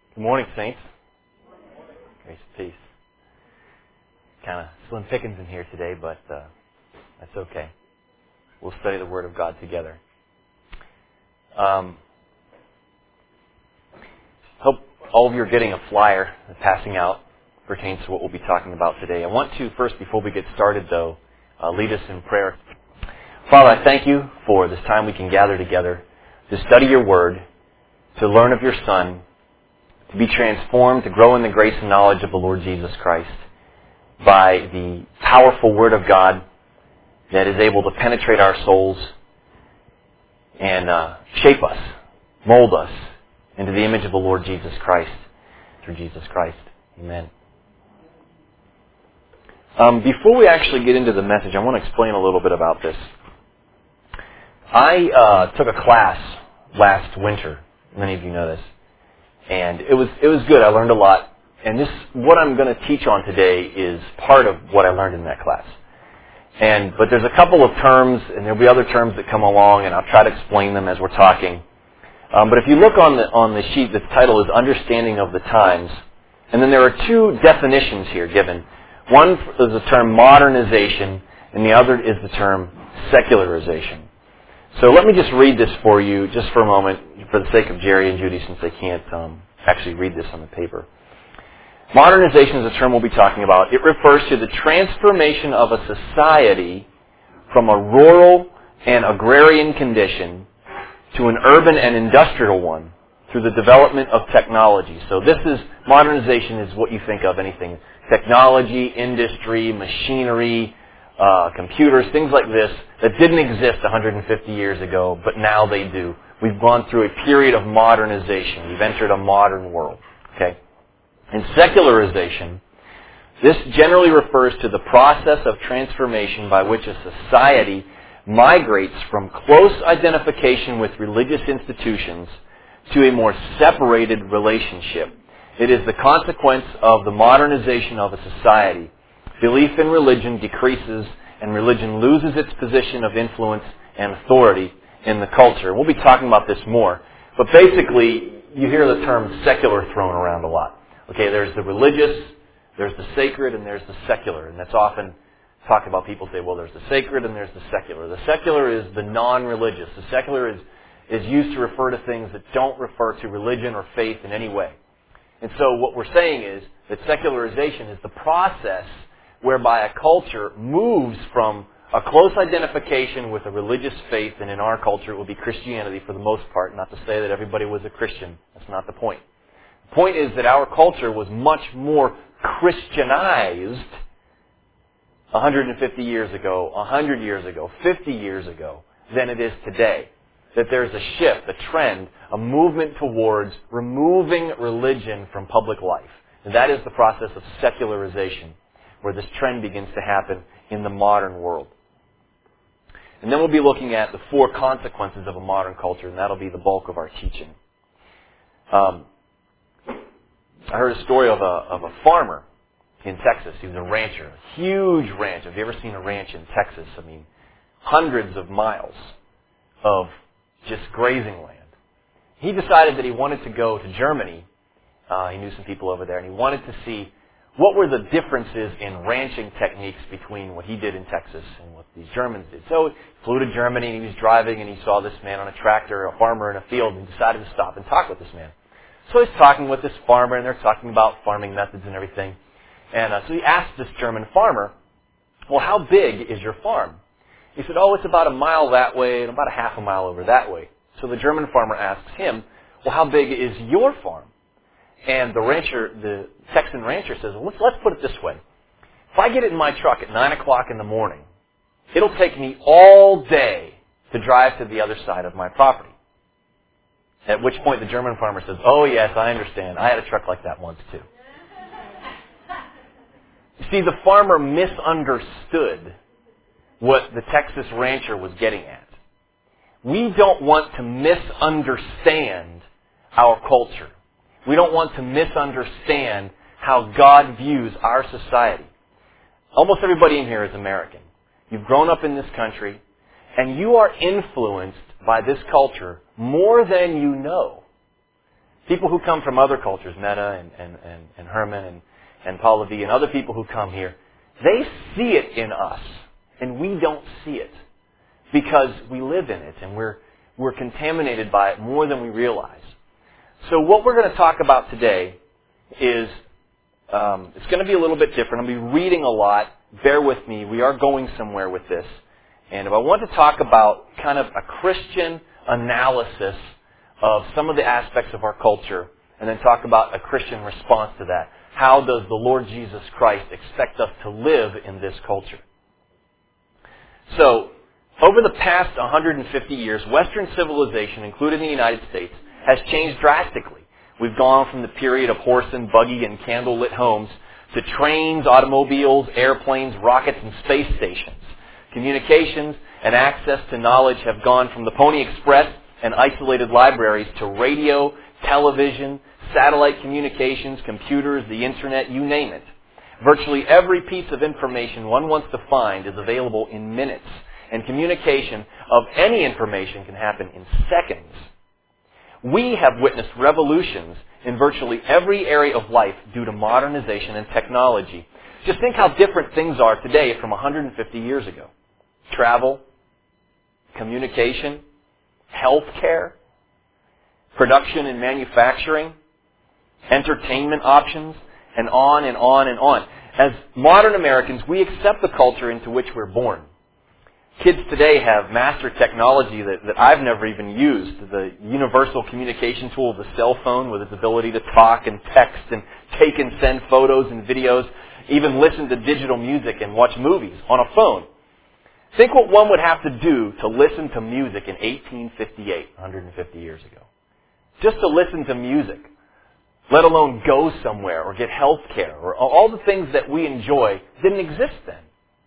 Good morning, saints. Grace and peace. Kind of slim pickings in here today, but that's okay. We'll study the Word of God together. Hope all of you are getting a flyer that's passing out pertains to what we'll be talking about today. I want to first, before we get started, though, lead us in prayer. Father, I thank you for this time we can gather together to study your Word, to learn of your Son, to be transformed, to grow in the grace and knowledge of the Lord Jesus Christ by the powerful Word of God that is able to penetrate our souls and shape us, mold us into the image of the Lord Jesus Christ through Jesus Christ. Amen. Before we actually get into the message, I want to explain a little bit about this. I took a class last winter. Many of you know this. And it was good. I learned a lot. And what I'm going to teach on today is part of what I learned in that class. But there's a couple of terms, and there'll be other terms that come along, and I'll try to explain them as we're talking. But if you look on the sheet, the title is Understanding of the Times. And then there are two definitions here given. One is the term modernization, and the other is the term secularization. So let me just read this for you just for a moment, for the sake of Jerry and Judy, since they can't actually read this on the paper. Modernization is a term we'll be talking about. It refers to the transformation of a society from a rural and agrarian condition to an urban and industrial one through the development of technology. So modernization is what you think of, anything. Technology, industry, machinery, computers, things like this that didn't exist 150 years ago, but now they do. We've gone through a period of modernization. We've entered a modern world. Okay? And secularization, this generally refers to the process of transformation by which a society migrates from close identification with religious institutions to a more separated relationship. It is the consequence of the modernization of a society. Belief in religion decreases, and religion loses its position of influence and authority in the culture. We'll be talking about this more. But basically, you hear the term secular thrown around a lot. Okay, there's the religious, there's the sacred, and there's the secular. And that's often talked about. People say, well, there's the sacred and there's the secular. The secular is the non-religious. The secular is used to refer to things that don't refer to religion or faith in any way. And so what we're saying is that secularization is the process whereby a culture moves from a close identification with a religious faith, and in our culture it would be Christianity for the most part, not to say that everybody was a Christian. That's not the point. The point is that our culture was much more Christianized 150 years ago, 100 years ago, 50 years ago than it is today. That there's a shift, a trend, a movement towards removing religion from public life. And that is the process of secularization, where this trend begins to happen in the modern world. And then we'll be looking at the 4 consequences of a modern culture, and that'll be the bulk of our teaching. I heard a story of a farmer in Texas. He was a rancher, a huge ranch. Have you ever seen a ranch in Texas? I mean, hundreds of miles of just grazing land. He decided that he wanted to go to Germany. He knew some people over there, and he wanted to see what were the differences in ranching techniques between what he did in Texas and what these Germans did. So he flew to Germany, and he was driving, and he saw this man on a tractor, a farmer in a field, and he decided to stop and talk with this man. So he's talking with this farmer, and they're talking about farming methods and everything. And so he asked this German farmer, well, how big is your farm? He said, oh, it's about a mile that way and about a half a mile over that way. So the German farmer asks him, well, how big is your farm? And the Texan rancher says, well, let's put it this way. If I get it in my truck at 9 o'clock in the morning, it'll take me all day to drive to the other side of my property. At which point the German farmer says, oh, yes, I understand. I had a truck like that once, too. You see, the farmer misunderstood what the Texas rancher was getting at. We don't want to misunderstand our culture. We don't want to misunderstand how God views our society. Almost everybody in here is American. You've grown up in this country, and you are influenced by this culture more than you know. People who come from other cultures, Meta and Herman and Pallavi and other people who come here, they see it in us, and we don't see it because we live in it, and we're contaminated by it more than we realize. So what we're going to talk about today is, it's going to be a little bit different. I'll be reading a lot. Bear with me. We are going somewhere with this. And I want to talk about kind of a Christian analysis of some of the aspects of our culture, and then talk about a Christian response to that. How does the Lord Jesus Christ expect us to live in this culture? So, over the past 150 years, Western civilization, including the United States, has changed drastically. We've gone from the period of horse and buggy and candlelit homes to trains, automobiles, airplanes, rockets, and space stations. Communications and access to knowledge have gone from the Pony Express and isolated libraries to radio, television, satellite communications, computers, the internet, you name it. Virtually every piece of information one wants to find is available in minutes, and communication of any information can happen in seconds. We have witnessed revolutions in virtually every area of life due to modernization and technology. Just think how different things are today from 150 years ago. Travel, communication, healthcare, production and manufacturing, entertainment options, and on and on and on. As modern Americans, we accept the culture into which we're born. Kids today have mastered technology that I've never even used. The universal communication tool of the cell phone with its ability to talk and text and take and send photos and videos, even listen to digital music and watch movies on a phone. Think what one would have to do to listen to music in 1858, 150 years ago. Just to listen to music, let alone go somewhere or get health care, or all the things that we enjoy didn't exist then.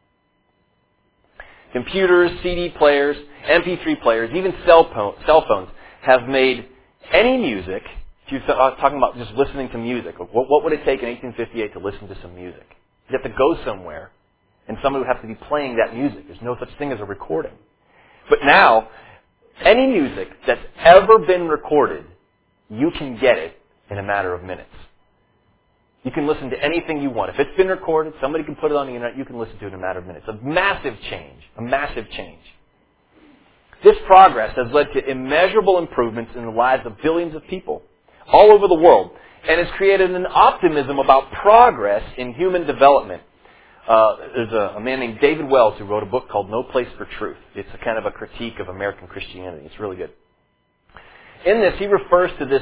Computers, CD players, MP3 players, even cell phones have made any music. If you're talking about just listening to music, what would it take in 1858 to listen to some music? You have to go somewhere, and somebody would have to be playing that music. There's no such thing as a recording. But now, any music that's ever been recorded, you can get it in a matter of minutes. You can listen to anything you want. If it's been recorded, somebody can put it on the internet, you can listen to it in a matter of minutes. A massive change. A massive change. This progress has led to immeasurable improvements in the lives of billions of people all over the world, and has created an optimism about progress in human development. There's a man named David Wells who wrote a book called No Place for Truth. It's a kind of a critique of American Christianity. It's really good. In this, he refers to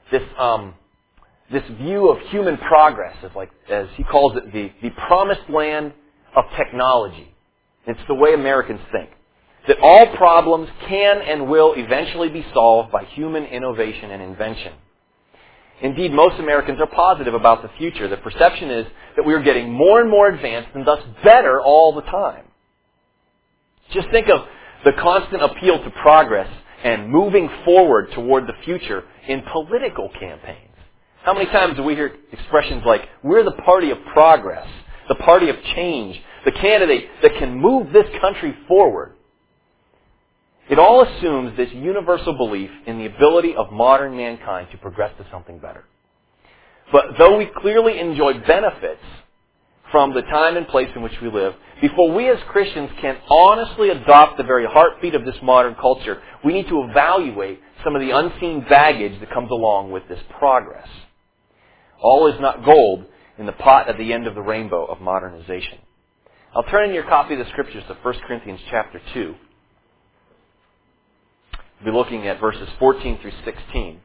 this view of human progress as he calls it, the promised land of technology. It's the way Americans think. That all problems can and will eventually be solved by human innovation and invention. Indeed, most Americans are positive about the future. The perception is that we are getting more and more advanced and thus better all the time. Just think of the constant appeal to progress and moving forward toward the future in political campaigns. How many times do we hear expressions like, we're the party of progress, the party of change, the candidate that can move this country forward? It all assumes this universal belief in the ability of modern mankind to progress to something better. But though we clearly enjoy benefits from the time and place in which we live, before we as Christians can honestly adopt the very heartbeat of this modern culture, we need to evaluate some of the unseen baggage that comes along with this progress. All is not gold in the pot at the end of the rainbow of modernization. I'll turn in your copy of the Scriptures to 1 Corinthians chapter 2. We'll be looking at verses 14 through 16.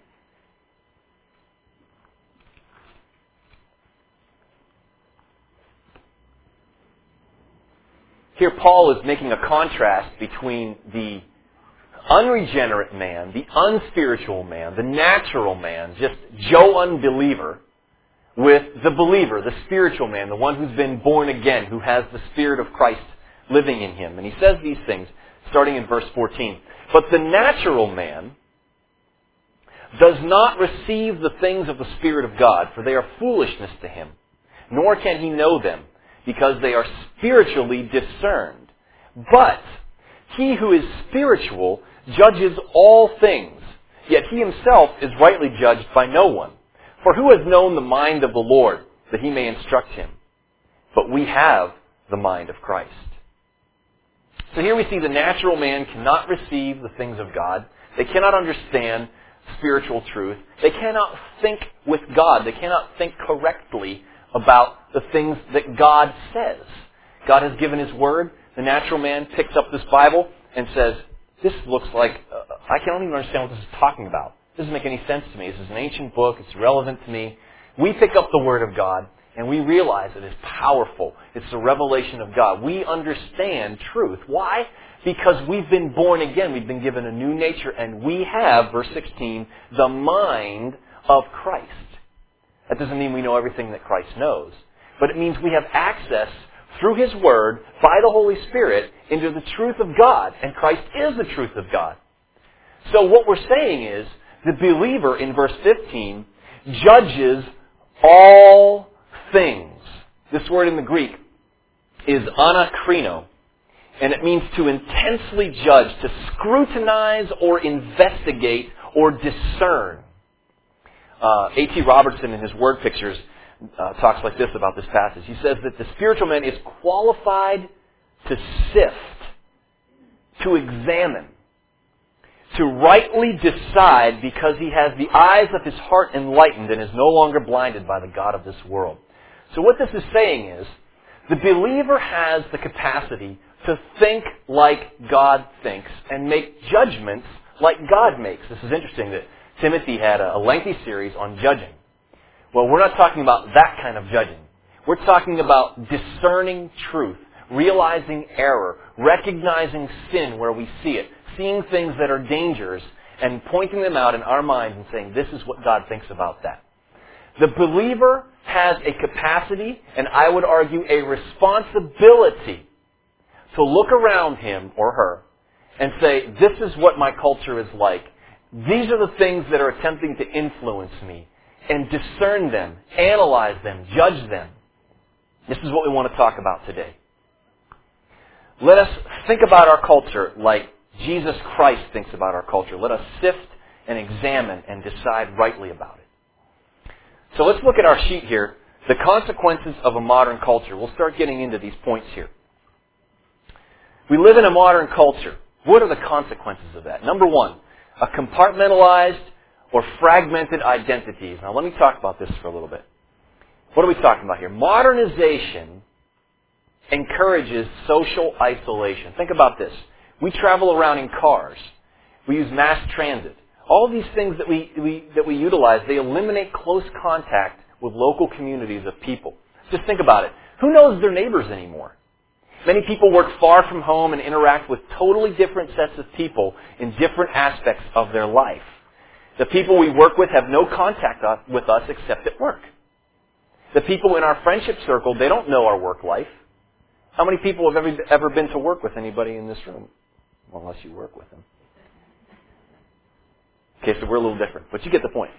Here Paul is making a contrast between the unregenerate man, the unspiritual man, the natural man, just Joe unbeliever, with the believer, the spiritual man, the one who's been born again, who has the Spirit of Christ living in him. And he says these things, starting in verse 14. But the natural man does not receive the things of the Spirit of God, for they are foolishness to him, nor can he know them, because they are spiritually discerned. But he who is spiritual judges all things, Yet he himself is rightly judged by no one. For who has known the mind of the Lord, that he may instruct him? But we have the mind of Christ. So here we see the natural man cannot receive the things of God. They cannot understand spiritual truth. They cannot think with God. They cannot think correctly about the things that God says. God has given His Word. The natural man picks up this Bible and says, this looks like, I can't even understand what this is talking about. It doesn't make any sense to me. This is an ancient book. It's relevant to me. We pick up the Word of God and we realize it is powerful. It's the revelation of God. We understand truth. Why? Because we've been born again. We've been given a new nature and we have, verse 16, the mind of Christ. That doesn't mean we know everything that Christ knows. But it means we have access through His Word, by the Holy Spirit, into the truth of God. And Christ is the truth of God. So what we're saying is, the believer in verse 15 judges all things. This word in the Greek is anakrino, and it means to intensely judge, to scrutinize or investigate or discern. A.T. Robertson in his word pictures talks like this about this passage. He says that the spiritual man is qualified to sift, to examine, to rightly decide because he has the eyes of his heart enlightened and is no longer blinded by the God of this world. So what this is saying is, the believer has the capacity to think like God thinks and make judgments like God makes. This is interesting that Timothy had a lengthy series on judging. Well, we're not talking about that kind of judging. We're talking about discerning truth, realizing error, recognizing sin where we see it, seeing things that are dangers and pointing them out in our minds and saying, this is what God thinks about that. The believer has a capacity, and I would argue a responsibility, to look around him or her and say, this is what my culture is like. These are the things that are attempting to influence me. And discern them, analyze them, judge them. This is what we want to talk about today. Let us think about our culture like Jesus Christ thinks about our culture. Let us sift and examine and decide rightly about it. So let's look at our sheet here. The consequences of a modern culture. We'll start getting into these points here. We live in a modern culture. What are the consequences of that? Number one, a compartmentalized or fragmented identities. Now let me talk about this for a little bit. What are we talking about here? Modernization encourages social isolation. Think about this. We travel around in cars. We use mass transit. All these things that we utilize, they eliminate close contact with local communities of people. Just think about it. Who knows their neighbors anymore? Many people work far from home and interact with totally different sets of people in different aspects of their life. The people we work with have no contact with us except at work. The people in our friendship circle, they don't know our work life. How many people have ever been to work with anybody in this room? Well, unless you work with them. Okay, so we're a little different, but you get the point.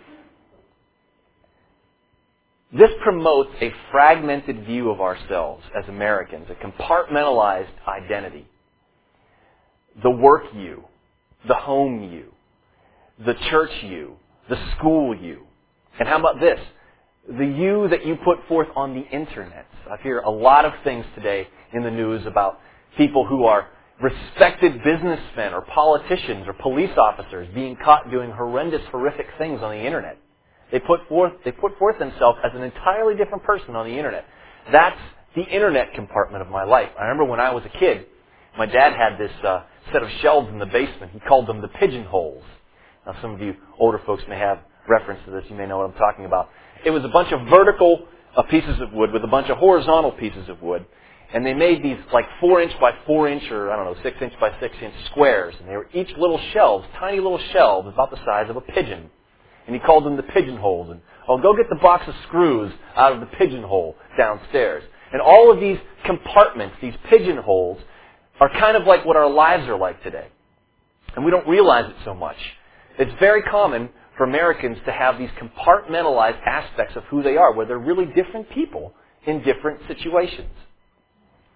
This promotes a fragmented view of ourselves as Americans, a compartmentalized identity. The work you, the home you, the church you, the school you. And how about this? The you that you put forth on the internet. I hear a lot of things today in the news about people who are respected businessmen or politicians or police officers being caught doing horrendous, horrific things on the internet. They put forth themselves as an entirely different person on the internet. That's the internet compartment of my life. I remember when I was a kid, my dad had this set of shelves in the basement. He called them the pigeonholes. Now, some of you older folks may have reference to this. You may know what I'm talking about. It was a bunch of vertical pieces of wood with a bunch of horizontal pieces of wood. And they made these like 4-inch by 4-inch or, 6-inch by 6-inch squares. And they were each little shelves, tiny little shelves about the size of a pigeon. And he called them the pigeonholes. And, go get the box of screws out of the pigeonhole downstairs. And all of these compartments, these pigeonholes, are kind of like what our lives are like today. And we don't realize it so much. It's very common for Americans to have these compartmentalized aspects of who they are, where they're really different people in different situations.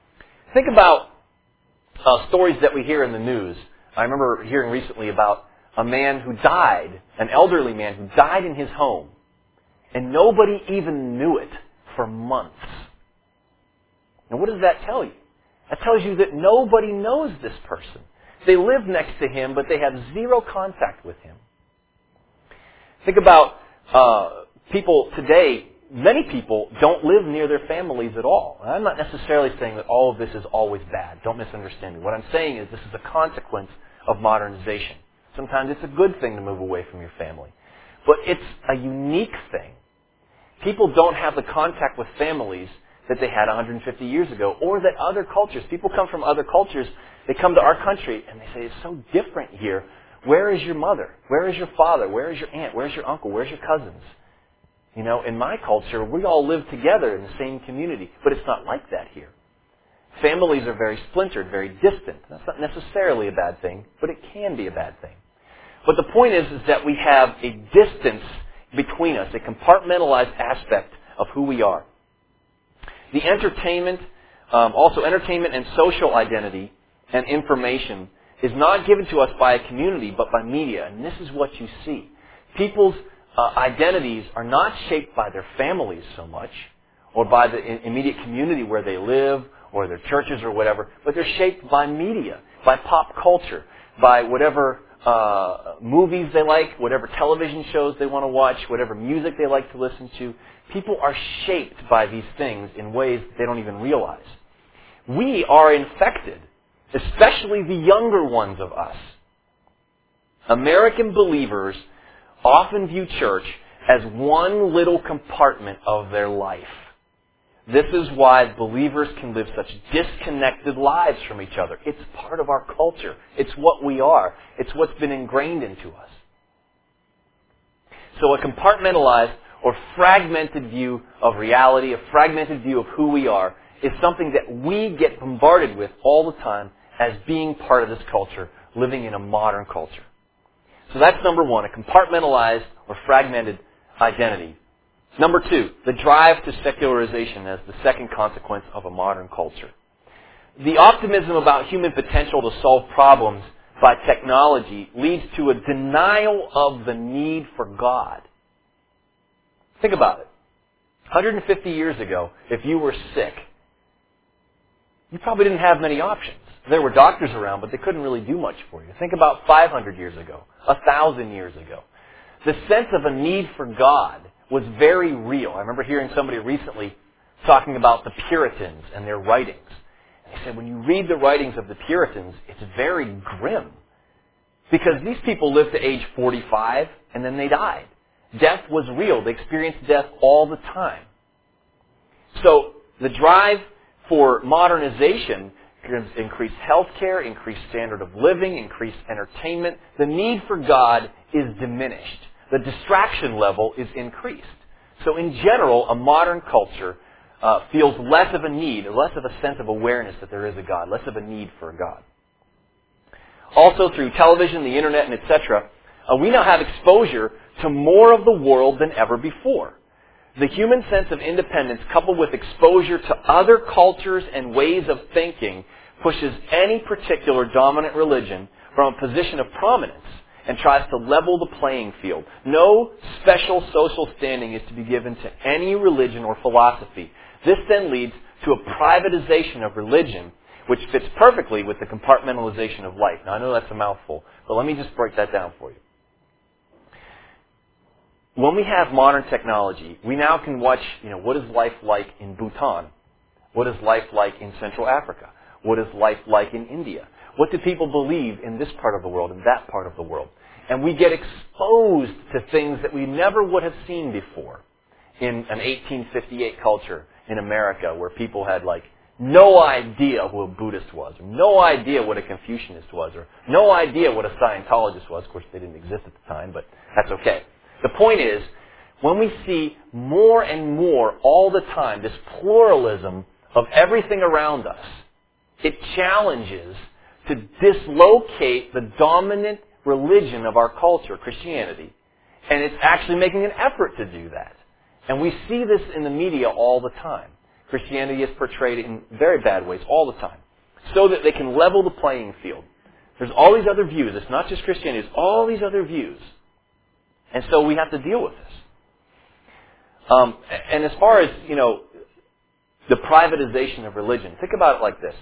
Think about stories that we hear in the news. I remember hearing recently about a man who died, an elderly man who died in his home, and nobody even knew it for months. Now what does that tell you? That tells you that nobody knows this person. They live next to him, but they have zero contact with him. Think about people today. Many people don't live near their families at all. And I'm not necessarily saying that all of this is always bad. Don't misunderstand me. What I'm saying is this is a consequence of modernization. Sometimes it's a good thing to move away from your family. But it's a unique thing. People don't have the contact with families that they had 150 years ago, or that other cultures. People come from other cultures. They come to our country and they say, it's so different here. Where is your mother? Where is your father? Where is your aunt? Where's your uncle? Where's your cousins? You know, in my culture, we all live together in the same community, but it's not like that here. Families are very splintered, very distant. That's not necessarily a bad thing, but it can be a bad thing. But the point is that we have a distance between us, a compartmentalized aspect of who we are. The entertainment, also entertainment and social identity and information is not given to us by a community, but by media. And this is what you see. People's identities are not shaped by their families so much, or by the immediate community where they live, or their churches or whatever, but they're shaped by media, by pop culture, by whatever movies they like, whatever television shows they want to watch, whatever music they like to listen to. People are shaped by these things in ways they don't even realize. We are infected, especially the younger ones of us. American believers often view church as one little compartment of their life. This is why believers can live such disconnected lives from each other. It's part of our culture. It's what we are. It's what's been ingrained into us. So a compartmentalized or fragmented view of reality, a fragmented view of who we are, is something that we get bombarded with all the time as being part of this culture, living in a modern culture. So that's number one, a compartmentalized or fragmented identity. Number two, the drive to secularization as the second consequence of a modern culture. The optimism about human potential to solve problems by technology leads to a denial of the need for God. Think about it. 150 years ago, if you were sick, you probably didn't have many options. There were doctors around, but they couldn't really do much for you. Think about 500 years ago, 1,000 years ago. The sense of a need for God was very real. I remember hearing somebody recently talking about the Puritans and their writings. They said when you read the writings of the Puritans, it's very grim. Because these people lived to age 45 and then they died. Death was real. They experienced death all the time. So the drive for modernization, increased health care, increased standard of living, increased entertainment, the need for God is diminished. The distraction level is increased. So in general, a modern culture feels less of a need, less of a sense of awareness that there is a God, less of a need for a God. Also through television, the internet, and etc., we now have exposure to more of the world than ever before. The human sense of independence, coupled with exposure to other cultures and ways of thinking, pushes any particular dominant religion from a position of prominence and tries to level the playing field. No special social standing is to be given to any religion or philosophy. This then leads to a privatization of religion, which fits perfectly with the compartmentalization of life. Now, I know that's a mouthful, but let me just break that down for you. When we have modern technology, we now can watch, what is life like in Bhutan? What is life like in Central Africa? What is life like in India? What do people believe in this part of the world and that part of the world? And we get exposed to things that we never would have seen before in an 1858 culture in America where people had no idea who a Buddhist was, or no idea what a Confucianist was, or no idea what a Scientologist was. Of course, they didn't exist at the time, but that's okay. The point is, when we see more and more all the time this pluralism of everything around us, it challenges to dislocate the dominant religion of our culture, Christianity. And it's actually making an effort to do that. And we see this in the media all the time. Christianity is portrayed in very bad ways all the time, so that they can level the playing field, There's all these other views. It's not just Christianity. It's all these other views. And so we have to deal with this. And as far as, the privatization of religion, think about it like this.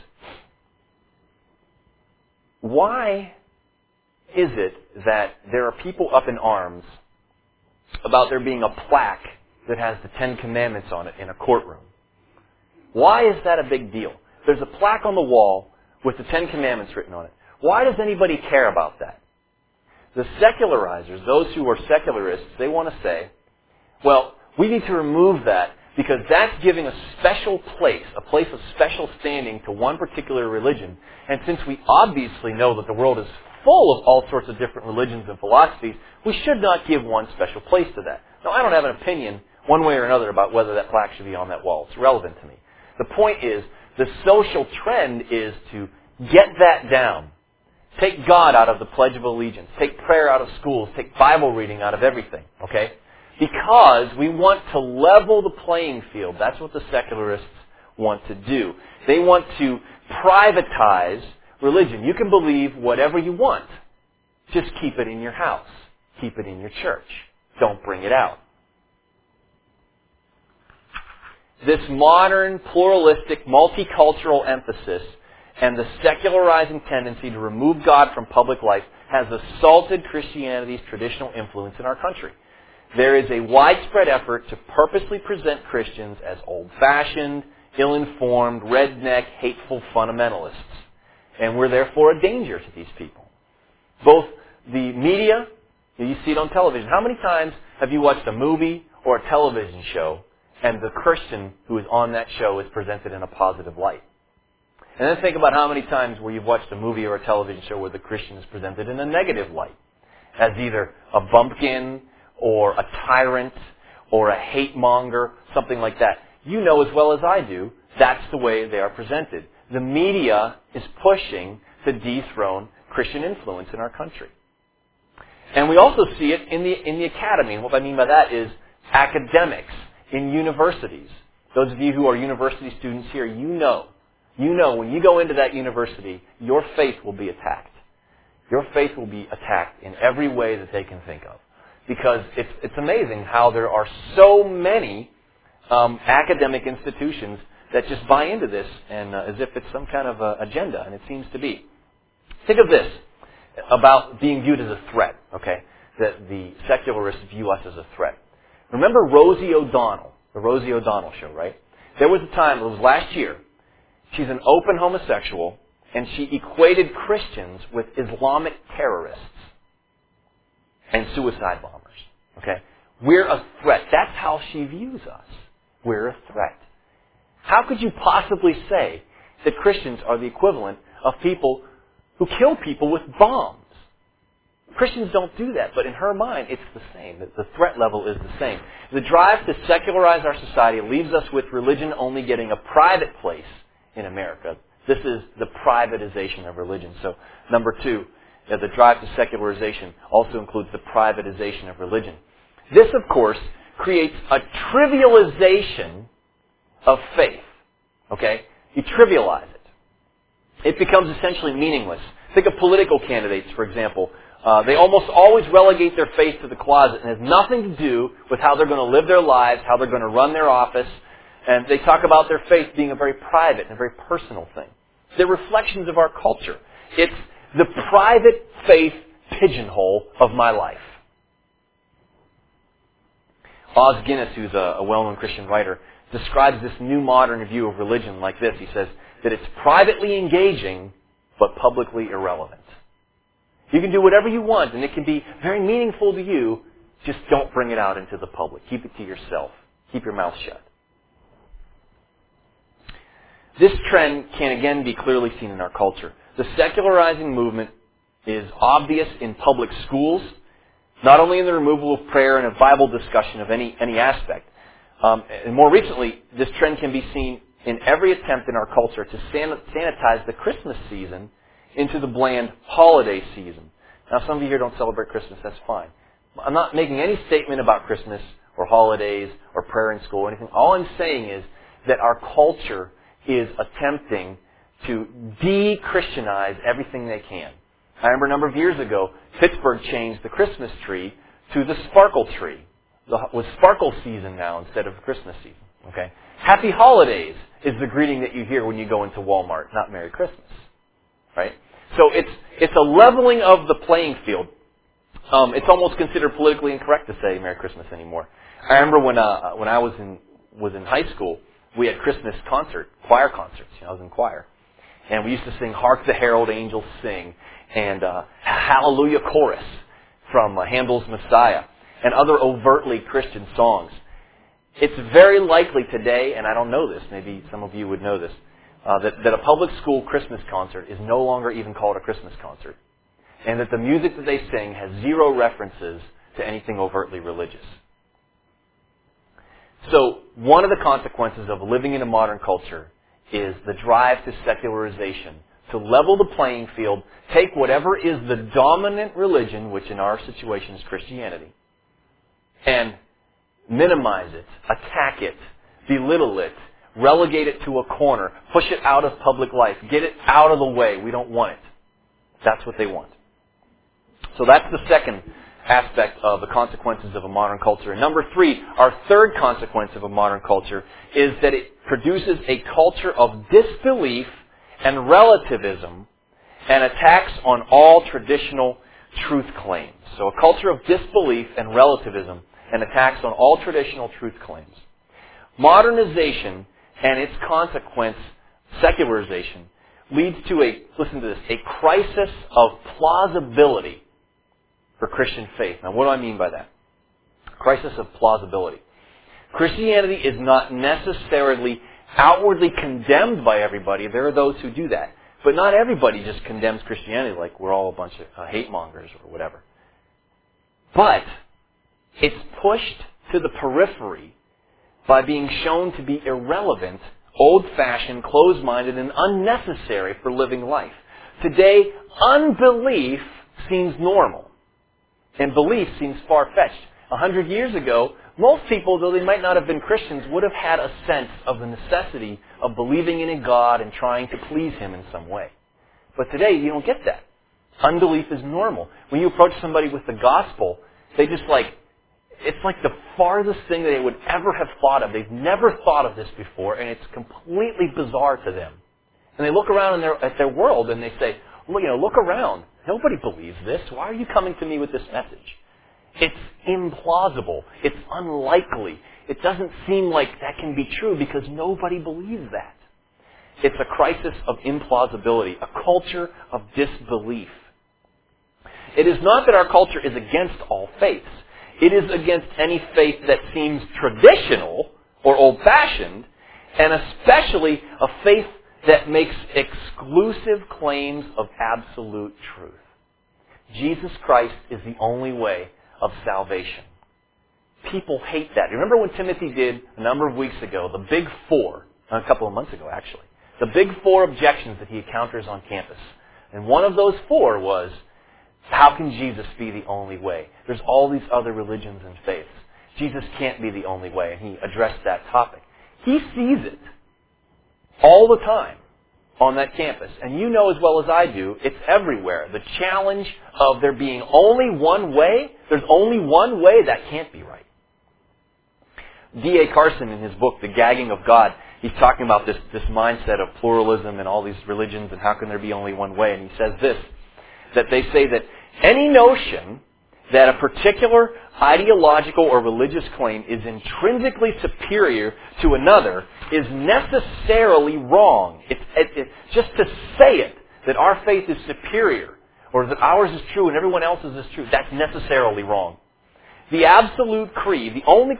Why is it that there are people up in arms about there being a plaque that has the Ten Commandments on it in a courtroom? Why is that a big deal? There's a plaque on the wall with the Ten Commandments written on it. Why does anybody care about that? The secularizers, those who are secularists, they want to say, well, we need to remove that because that's giving a special place, a place of special standing to one particular religion. And since we obviously know that the world is full of all sorts of different religions and philosophies, we should not give one special place to that. Now, I don't have an opinion one way or another about whether that plaque should be on that wall. It's irrelevant to me. The point is, the social trend is to get that down. Take God out of the Pledge of Allegiance. Take prayer out of schools. Take Bible reading out of everything. Okay? Because we want to level the playing field. That's what the secularists want to do. They want to privatize religion. You can believe whatever you want. Just keep it in your house. Keep it in your church. Don't bring it out. This modern, pluralistic, multicultural emphasis and the secularizing tendency to remove God from public life has assaulted Christianity's traditional influence in our country. There is a widespread effort to purposely present Christians as old-fashioned, ill-informed, redneck, hateful fundamentalists. And we're therefore a danger to these people. Both the media, you see it on television. How many times have you watched a movie or a television show and the Christian who is on that show is presented in a positive light? And then think about how many times where you've watched a movie or a television show where the Christian is presented in a negative light, as either a bumpkin or a tyrant or a hate monger, something like that. You know as well as I do, that's the way they are presented. The media is pushing to dethrone Christian influence in our country. And we also see it in the academy. And what I mean by that is academics in universities. Those of you who are university students here, you know when you go into that university, your faith will be attacked. Your faith will be attacked in every way that they can think of. Because it's amazing how there are so many academic institutions that just buy into this and as if it's some kind of agenda, and it seems to be. Think of this about being viewed as a threat, okay? That the secularists view us as a threat. Remember Rosie O'Donnell, the Rosie O'Donnell show, right? There was a time, it was last year, she's an open homosexual, and she equated Christians with Islamic terrorists and suicide bombers. Okay? We're a threat. That's how she views us. We're a threat. How could you possibly say that Christians are the equivalent of people who kill people with bombs? Christians don't do that, but in her mind, it's the same. The threat level is the same. The drive to secularize our society leaves us with religion only getting a private place in America. This is the privatization of religion. So, number two, the drive to secularization also includes the privatization of religion. This, of course, creates a trivialization of faith. Okay? You trivialize it. It becomes essentially meaningless. Think of political candidates, for example. They almost always relegate their faith to the closet and it has nothing to do with how they're going to live their lives, how they're going to run their office. And they talk about their faith being a very private and a very personal thing. They're reflections of our culture. It's the private faith pigeonhole of my life. Os Guinness, who's a well-known Christian writer, describes this new modern view of religion like this. He says that it's privately engaging, but publicly irrelevant. You can do whatever you want, and it can be very meaningful to you. Just don't bring it out into the public. Keep it to yourself. Keep your mouth shut. This trend can again be clearly seen in our culture. The secularizing movement is obvious in public schools, not only in the removal of prayer and a Bible discussion of any aspect. And more recently, this trend can be seen in every attempt in our culture to sanitize the Christmas season into the bland holiday season. Now, some of you here don't celebrate Christmas. That's fine. I'm not making any statement about Christmas or holidays or prayer in school or anything. All I'm saying is that our culture is attempting to de-Christianize everything they can. I remember a number of years ago, Pittsburgh changed the Christmas tree to the sparkle tree. With sparkle season now instead of Christmas season. Okay? Happy Holidays is the greeting that you hear when you go into Walmart, not Merry Christmas. Right? So it's a leveling of the playing field. It's almost considered politically incorrect to say Merry Christmas anymore. I remember when I was in high school, we had Christmas choir concerts. I was in choir. And we used to sing Hark the Herald Angels Sing and Hallelujah Chorus from Handel's Messiah and other overtly Christian songs. It's very likely today, and I don't know this, maybe some of you would know this, that a public school Christmas concert is no longer even called a Christmas concert. And that the music that they sing has zero references to anything overtly religious. So, one of the consequences of living in a modern culture is the drive to secularization, to level the playing field, take whatever is the dominant religion, which in our situation is Christianity, and minimize it, attack it, belittle it, relegate it to a corner, push it out of public life, get it out of the way. We don't want it. That's what they want. So that's the second aspect of the consequences of a modern culture. And number 3, our third consequence of a modern culture is that it produces a culture of disbelief and relativism and attacks on all traditional truth claims. So a culture of disbelief and relativism and attacks on all traditional truth claims. Modernization and its consequence, secularization, leads to a crisis of plausibility for Christian faith. Now, what do I mean by that? Crisis of plausibility. Christianity is not necessarily outwardly condemned by everybody. There are those who do that. But not everybody just condemns Christianity like we're all a bunch of hate mongers or whatever. But it's pushed to the periphery by being shown to be irrelevant, old-fashioned, closed-minded, and unnecessary for living life. Today, unbelief seems normal, and belief seems far-fetched. 100 years ago, most people, though they might not have been Christians, would have had a sense of the necessity of believing in a God and trying to please Him in some way. But today, you don't get that. Unbelief is normal. When you approach somebody with the gospel, they just it's like the farthest thing that they would ever have thought of. They've never thought of this before, and it's completely bizarre to them. And they look around at their world and they say, well, look around. Nobody believes this. Why are you coming to me with this message? It's implausible. It's unlikely. It doesn't seem like that can be true because nobody believes that. It's a crisis of implausibility, a culture of disbelief. It is not that our culture is against all faiths. It is against any faith that seems traditional or old-fashioned, and especially a faith that makes exclusive claims of absolute truth. Jesus Christ is the only way of salvation. People hate that. Remember when Timothy did a number of weeks ago, the big 4, a couple of months ago actually, the big 4 objections that he encounters on campus. And one of those 4 was, how can Jesus be the only way? There's all these other religions and faiths. Jesus can't be the only way. And he addressed that topic. He sees it all the time on that campus. And you know as well as I do, it's everywhere. The challenge of there being only one way, there's only one way, that can't be right. D.A. Carson, in his book, The Gagging of God, he's talking about this mindset of pluralism and all these religions and how can there be only one way. And he says this, that they say that any notion that a particular ideological or religious claim is intrinsically superior to another is necessarily wrong. It's just to say it, that our faith is superior, or that ours is true and everyone else's is true, that's necessarily wrong. The absolute creed, the only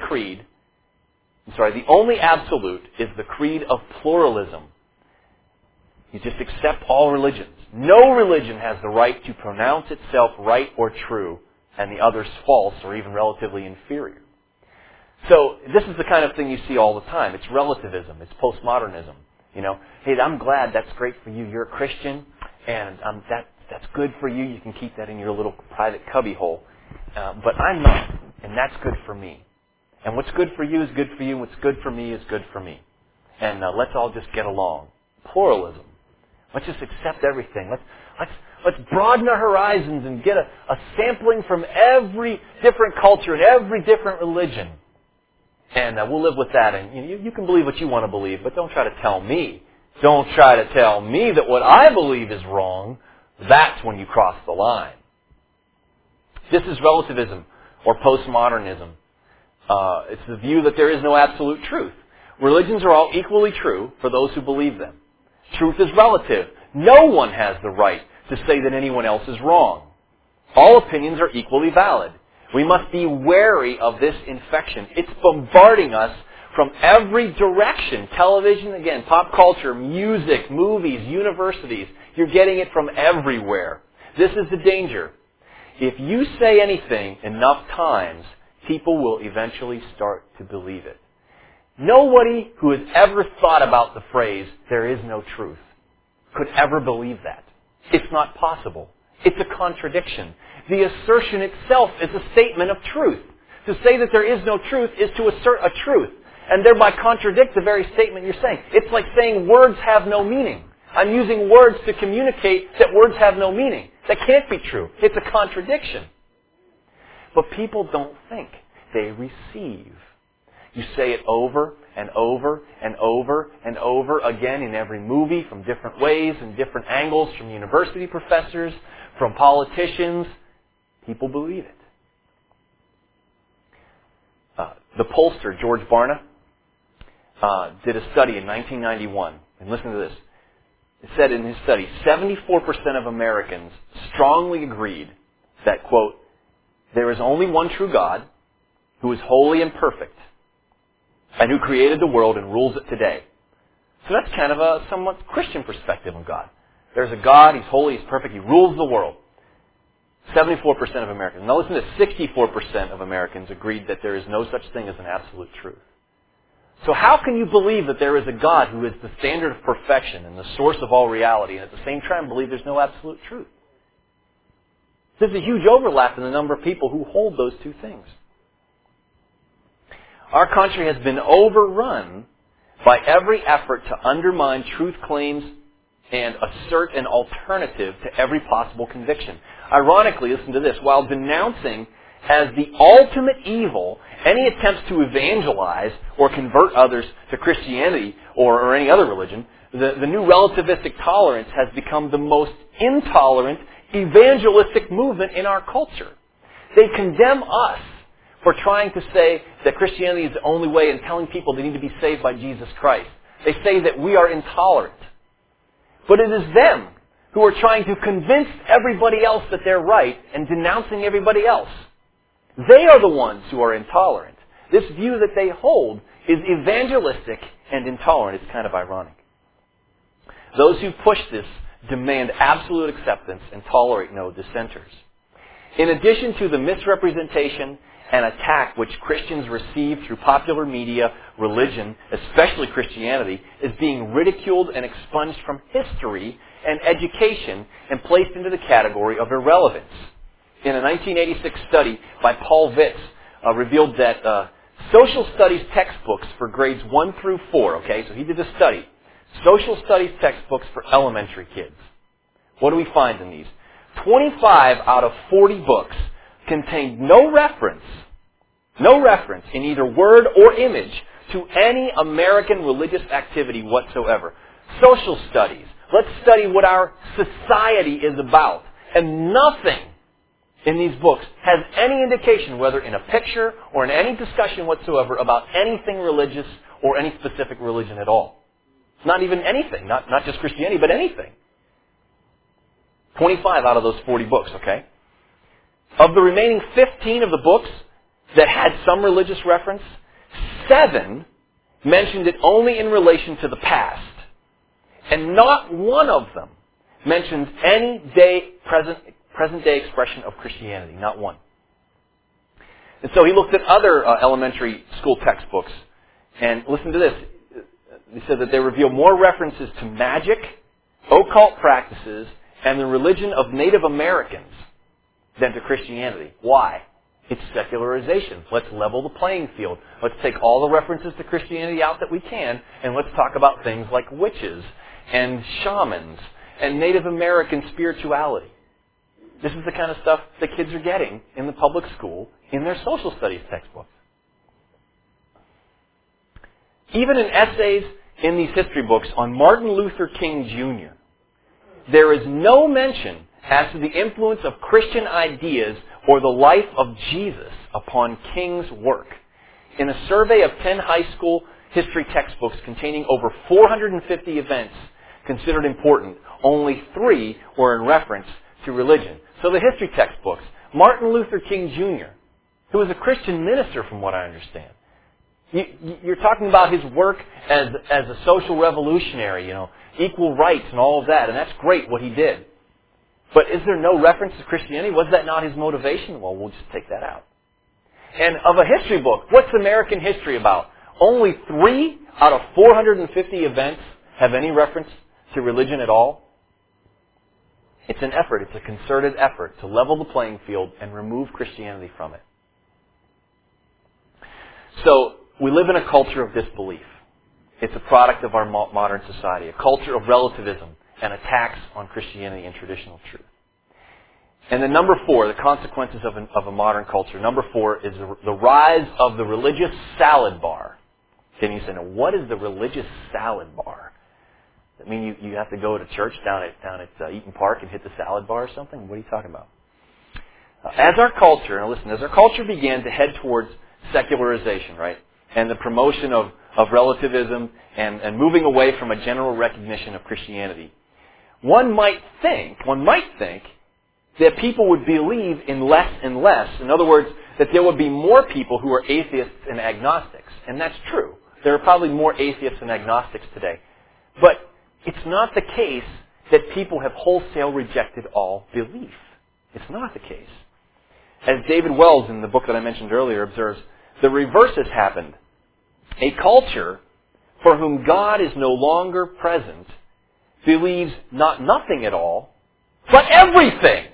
absolute is the creed of pluralism. You just accept all religions. No religion has the right to pronounce itself right or true, and the others false or even relatively inferior. So this is the kind of thing you see all the time. It's relativism. It's postmodernism. Hey, I'm glad, that's great for you. You're a Christian, and that's good for you. You can keep that in your little private cubbyhole. But I'm not, and that's good for me. And what's good for you is good for you, and what's good for me is good for me. And let's all just get along. Pluralism. Let's just accept everything. Let's broaden our horizons and get a sampling from every different culture and every different religion. And we'll live with that. And you can believe what you want to believe, but don't try to tell me. Don't try to tell me that what I believe is wrong. That's when you cross the line. This is relativism or postmodernism. It's the view that there is no absolute truth. Religions are all equally true for those who believe them. Truth is relative. No one has the right to say that anyone else is wrong. All opinions are equally valid. We must be wary of this infection. It's bombarding us from every direction. Television, again, pop culture, music, movies, universities. You're getting it from everywhere. This is the danger. If you say anything enough times, people will eventually start to believe it. Nobody who has ever thought about the phrase, there is no truth, could ever believe that. It's not possible. It's a contradiction. The assertion itself is a statement of truth. To say that there is no truth is to assert a truth, and thereby contradict the very statement you're saying. It's like saying words have no meaning. I'm using words to communicate that words have no meaning. That can't be true. It's a contradiction. But people don't think. They receive. You say it over and over and over and over again in every movie from different ways and different angles, from university professors, from politicians. People believe it. The pollster, George Barna, did a study in 1991. And listen to this. It said in his study, 74% of Americans strongly agreed that, quote, there is only one true God who is holy and perfect and who created the world and rules it today. So that's kind of a somewhat Christian perspective of God. There's a God, He's holy, He's perfect, He rules the world. 74% of Americans. Now listen to this, 64% of Americans agreed that there is no such thing as an absolute truth. So how can you believe that there is a God who is the standard of perfection and the source of all reality, and at the same time believe there's no absolute truth? There's a huge overlap in the number of people who hold those two things. Our country has been overrun by every effort to undermine truth claims and assert an alternative to every possible conviction. Ironically, listen to this, while denouncing as the ultimate evil any attempts to evangelize or convert others to Christianity or any other religion, the new relativistic tolerance has become the most intolerant evangelistic movement in our culture. They condemn us for trying to say that Christianity is the only way and telling people they need to be saved by Jesus Christ. They say that we are intolerant. But it is them who are trying to convince everybody else that they're right and denouncing everybody else. They are the ones who are intolerant. This view that they hold is evangelistic and intolerant. It's kind of ironic. Those who push this demand absolute acceptance and tolerate no dissenters. In addition to the misrepresentation and attack which Christians receive through popular media, religion, especially Christianity, is being ridiculed and expunged from history and education and placed into the category of irrelevance. In a 1986 study by Paul Vitz, revealed that social studies textbooks for grades 1 through 4, okay, so he did a study. Social studies textbooks for elementary kids. What do we find in these? 25 out of 40 books contained no reference in either word or image to any American religious activity whatsoever. Social studies. Let's study what our society is about. And nothing in these books has any indication, whether in a picture or in any discussion whatsoever, about anything religious or any specific religion at all. Not even anything. Not just Christianity, but anything. 25 out of those 40 books, okay? Of the remaining 15 of the books that had some religious reference, 7 mentioned it only in relation to the past. And not one of them mentions any present-day expression of Christianity. Not one. And so he looked at other elementary school textbooks. And listen to this. He said that they reveal more references to magic, occult practices, and the religion of Native Americans than to Christianity. Why? It's secularization. Let's level the playing field. Let's take all the references to Christianity out that we can, and let's talk about things like witches and shamans and Native American spirituality. This is the kind of stuff that kids are getting in the public school in their social studies textbooks. Even in essays in these history books on Martin Luther King Jr., there is no mention as to the influence of Christian ideas or the life of Jesus upon King's work. In a survey of 10 high school history textbooks containing over 450 events considered important, only 3 were in reference to religion. So the history textbooks, Martin Luther King Jr., who was a Christian minister from what I understand. You're talking about his work as a social revolutionary, equal rights and all of that, and that's great what he did. But is there no reference to Christianity? Was that not his motivation? Well, we'll just take that out. And of a history book, what's American history about? Only 3 out of 450 events have any reference to religion at all. It's an effort, it's a concerted effort to level the playing field and remove Christianity from it. So, we live in a culture of disbelief. It's a product of our modern society, a culture of relativism and attacks on Christianity and traditional truth. And then number 4, the consequences of a modern culture. Number 4 is the rise of the religious salad bar. And you say, now what is the religious salad bar? Does that mean you have to go to church down at Eaton Park and hit the salad bar or something? What are you talking about? As our culture began to head towards secularization, right? And the promotion of relativism and moving away from a general recognition of Christianity, one might think that people would believe in less and less. In other words, that there would be more people who are atheists and agnostics. And that's true. There are probably more atheists and agnostics today. But it's not the case that people have wholesale rejected all belief. It's not the case. As David Wells in the book that I mentioned earlier observes, the reverse has happened. A culture for whom God is no longer present believes not nothing at all, but everything.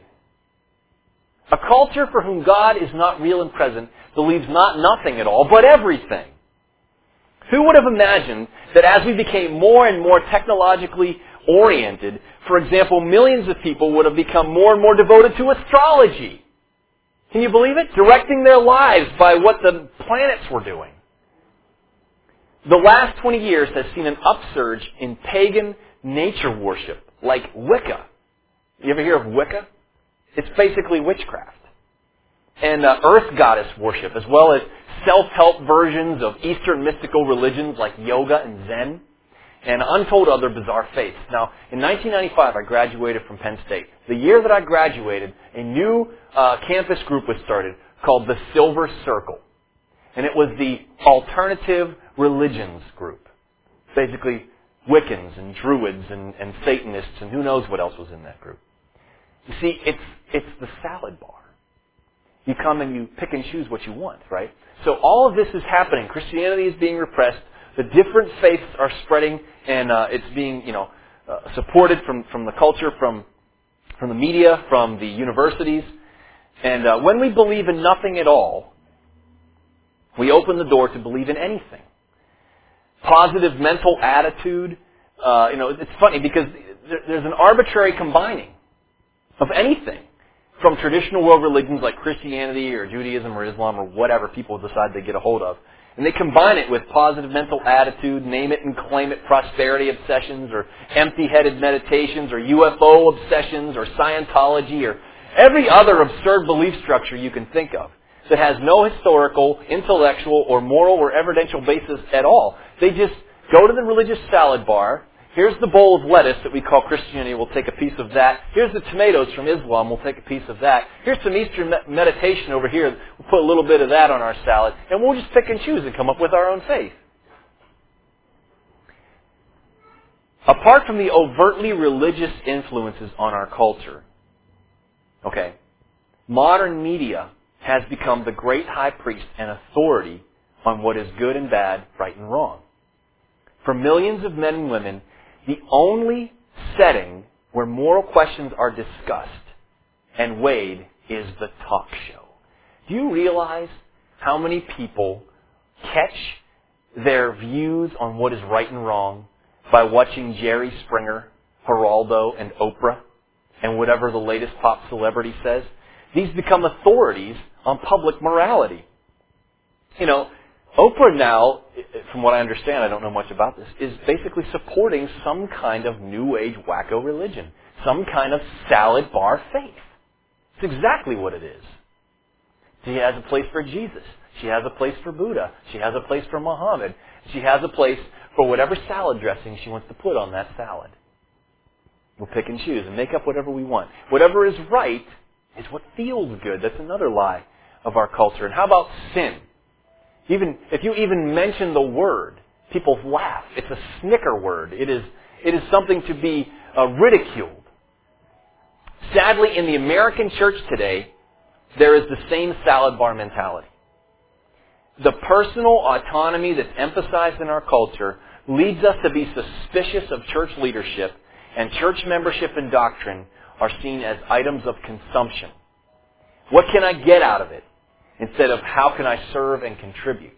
A culture for whom God is not real and present believes not nothing at all, but everything. Who would have imagined that as we became more and more technologically oriented, for example, millions of people would have become more and more devoted to astrology? Can you believe it? Directing their lives by what the planets were doing. The last 20 years has seen an upsurge in pagan nature worship, like Wicca. You ever hear of Wicca? It's basically witchcraft. And earth goddess worship, as well as self-help versions of Eastern mystical religions like yoga and Zen, and untold other bizarre faiths. Now, in 1995, I graduated from Penn State. The year that I graduated, a new campus group was started called the Silver Circle. And it was the alternative religions group. Basically, Wiccans and Druids and Satanists and who knows what else was in that group. You see, it's the salad bar. You come and you pick and choose what you want, right? So all of this is happening. Christianity is being repressed. The different faiths are spreading, and it's being, supported from the culture, from the media, from the universities. And when we believe in nothing at all, we open the door to believe in anything. Positive mental attitude. It's funny because there's an arbitrary combining of anything from traditional world religions like Christianity or Judaism or Islam or whatever people decide they get a hold of. And they combine it with positive mental attitude, name it and claim it prosperity obsessions or empty-headed meditations or UFO obsessions or Scientology or every other absurd belief structure you can think of that has no historical, intellectual, or moral or evidential basis at all. They just go to the religious salad bar. Here's the bowl of lettuce that we call Christianity. We'll take a piece of that. Here's the tomatoes from Islam. We'll take a piece of that. Here's some Eastern meditation over here. We'll put a little bit of that on our salad. And we'll just pick and choose and come up with our own faith. Apart from the overtly religious influences on our culture, modern media has become the great high priest and authority on what is good and bad, right and wrong. For millions of men and women, the only setting where moral questions are discussed and weighed is the talk show. Do you realize how many people catch their views on what is right and wrong by watching Jerry Springer Geraldo and Oprah and whatever the latest pop celebrity says. These become authorities on public morality. You know, Oprah now, from what I understand, I don't know much about this, is basically supporting some kind of New Age wacko religion. Some kind of salad bar faith. It's exactly what it is. She has a place for Jesus. She has a place for Buddha. She has a place for Muhammad. She has a place for whatever salad dressing she wants to put on that salad. We'll pick and choose and make up whatever we want. Whatever is right is what feels good. That's another lie of our culture. And how about sin? If you even mention the word, people laugh. It's a snicker word. It is something to be ridiculed. Sadly, in the American church today, there is the same salad bar mentality. The personal autonomy that's emphasized in our culture leads us to be suspicious of church leadership, and church membership and doctrine are seen as items of consumption. What can I get out of it? Instead of how can I serve and contribute?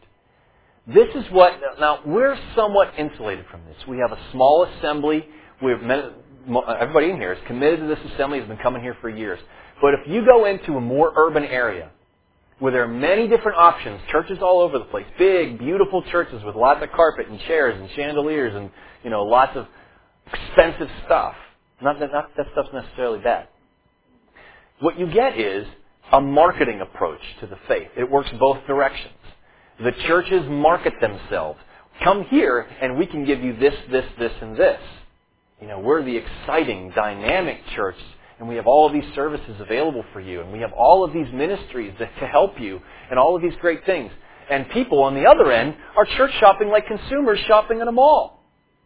Now we're somewhat insulated from this. We have a small assembly. Everybody in here is committed to this assembly, has been coming here for years. But if you go into a more urban area, where there are many different options, churches all over the place, big, beautiful churches with lots of carpet and chairs and chandeliers and, lots of expensive stuff. Not that stuff's necessarily bad. What you get is a marketing approach to the faith. It works both directions. The churches market themselves. Come here and we can give you this, this, this, and this. We're the exciting, dynamic church, and we have all of these services available for you, and we have all of these ministries to help you, and all of these great things. And people on the other end are church shopping like consumers shopping at a mall.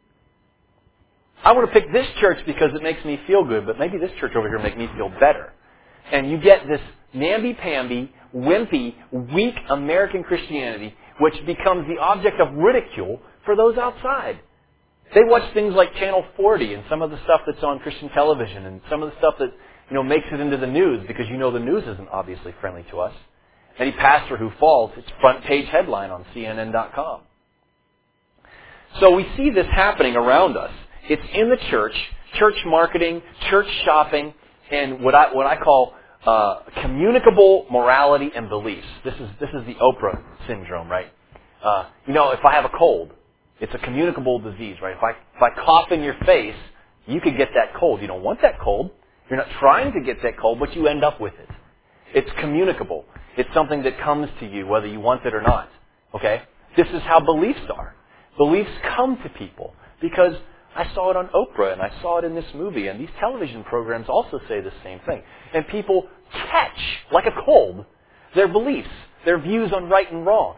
I want to pick this church because it makes me feel good, but maybe this church over here make me feel better. And you get this namby-pamby, wimpy, weak American Christianity, which becomes the object of ridicule for those outside. They watch things like Channel 40 and some of the stuff that's on Christian television and some of the stuff that, makes it into the news because the news isn't obviously friendly to us. Any pastor who falls, it's front page headline on CNN.com. So we see this happening around us. It's in the church marketing, church shopping, and what I call communicable morality and beliefs. This is the Oprah syndrome, right? If I have a cold, it's a communicable disease, right? If I cough in your face, you could get that cold. You don't want that cold. You're not trying to get that cold, but you end up with it. It's communicable. It's something that comes to you whether you want it or not. Okay? This is how beliefs are. Beliefs come to people because I saw it on Oprah and I saw it in this movie, and these television programs also say the same thing. And people catch, like a cold, their beliefs, their views on right and wrong.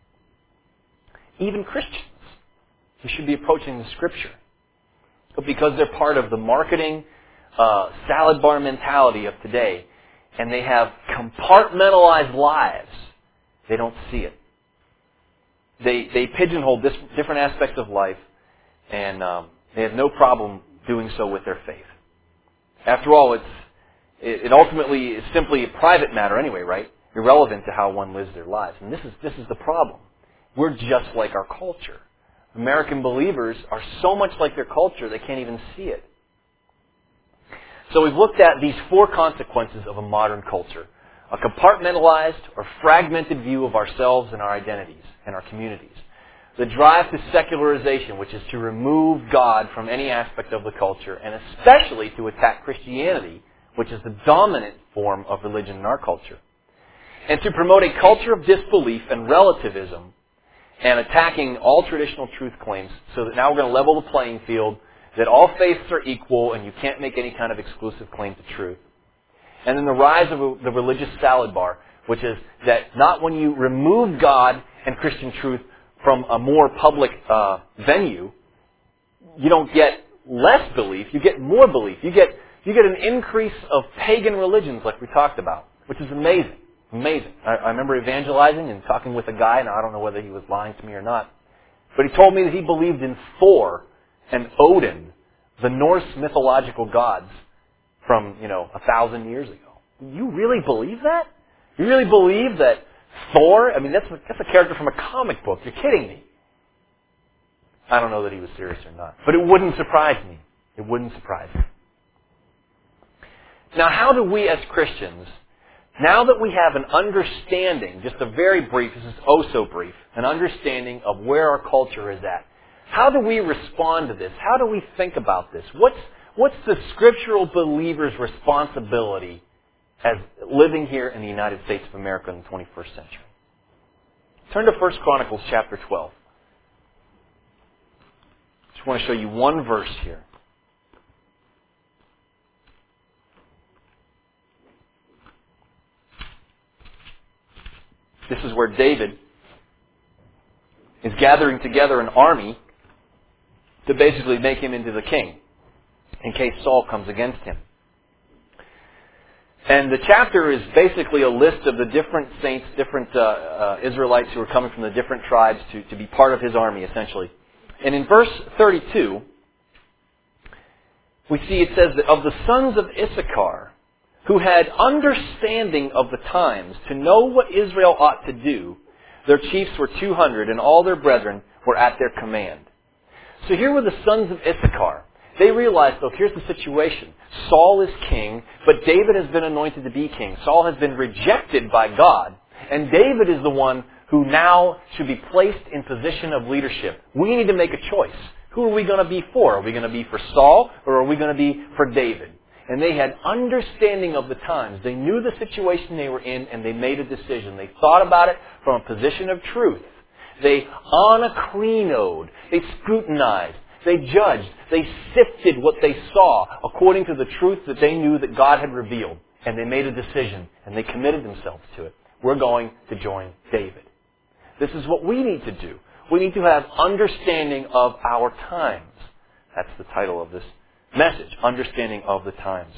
Even Christians. We should be approaching the Scripture. But because they're part of the marketing salad bar mentality of today, and they have compartmentalized lives, they don't see it. They pigeonhole different aspects of life, and they have no problem doing so with their faith. After all, it ultimately is simply a private matter anyway, right? Irrelevant to how one lives their lives. And this is the problem. We're just like our culture. American believers are so much like their culture, they can't even see it. So we've looked at these 4 consequences of a modern culture. A compartmentalized or fragmented view of ourselves and our identities and our communities. The drive to secularization, which is to remove God from any aspect of the culture, and especially to attack Christianity, which is the dominant form of religion in our culture. And to promote a culture of disbelief and relativism, and attacking all traditional truth claims, so that now we're going to level the playing field, that all faiths are equal and you can't make any kind of exclusive claim to truth. And then the rise of the religious salad bar, which is that not when you remove God and Christian truth from a more public venue, you don't get less belief, you get more belief. You get an increase of pagan religions like we talked about, which is amazing. Amazing. I remember evangelizing and talking with a guy, and I don't know whether he was lying to me or not, but he told me that he believed in Thor and Odin, the Norse mythological gods from, 1,000 years ago. You really believe that? You really believe that Thor, that's a character from a comic book. You're kidding me. I don't know that he was serious or not, but it wouldn't surprise me. It wouldn't surprise me. Now, how do we as Christians, now that we have an understanding, just a very brief, this is oh so brief, an understanding of where our culture is at, how do we respond to this? How do we think about this? What's the scriptural believer's responsibility as living here in the United States of America in the 21st century? Turn to 1 Chronicles chapter 12. Just want to show you one verse here. This is where David is gathering together an army to basically make him into the king in case Saul comes against him. And the chapter is basically a list of the different saints, different Israelites who are coming from the different tribes to be part of his army, essentially. And in verse 32, we see it says that of the sons of Issachar, who had understanding of the times to know what Israel ought to do, their chiefs were 200, and all their brethren were at their command. So here were the sons of Issachar. They realized, look, here's the situation. Saul is king, but David has been anointed to be king. Saul has been rejected by God, and David is the one who now should be placed in position of leadership. We need to make a choice. Who are we going to be for? Are we going to be for Saul, or are we going to be for David? And they had understanding of the times. They knew the situation they were in, and they made a decision. They thought about it from a position of truth. They anakrinoed. They scrutinized. They judged. They sifted what they saw according to the truth that they knew that God had revealed. And they made a decision, and they committed themselves to it. We're going to join David. This is what we need to do. We need to have understanding of our times. That's the title of this message, understanding of the times.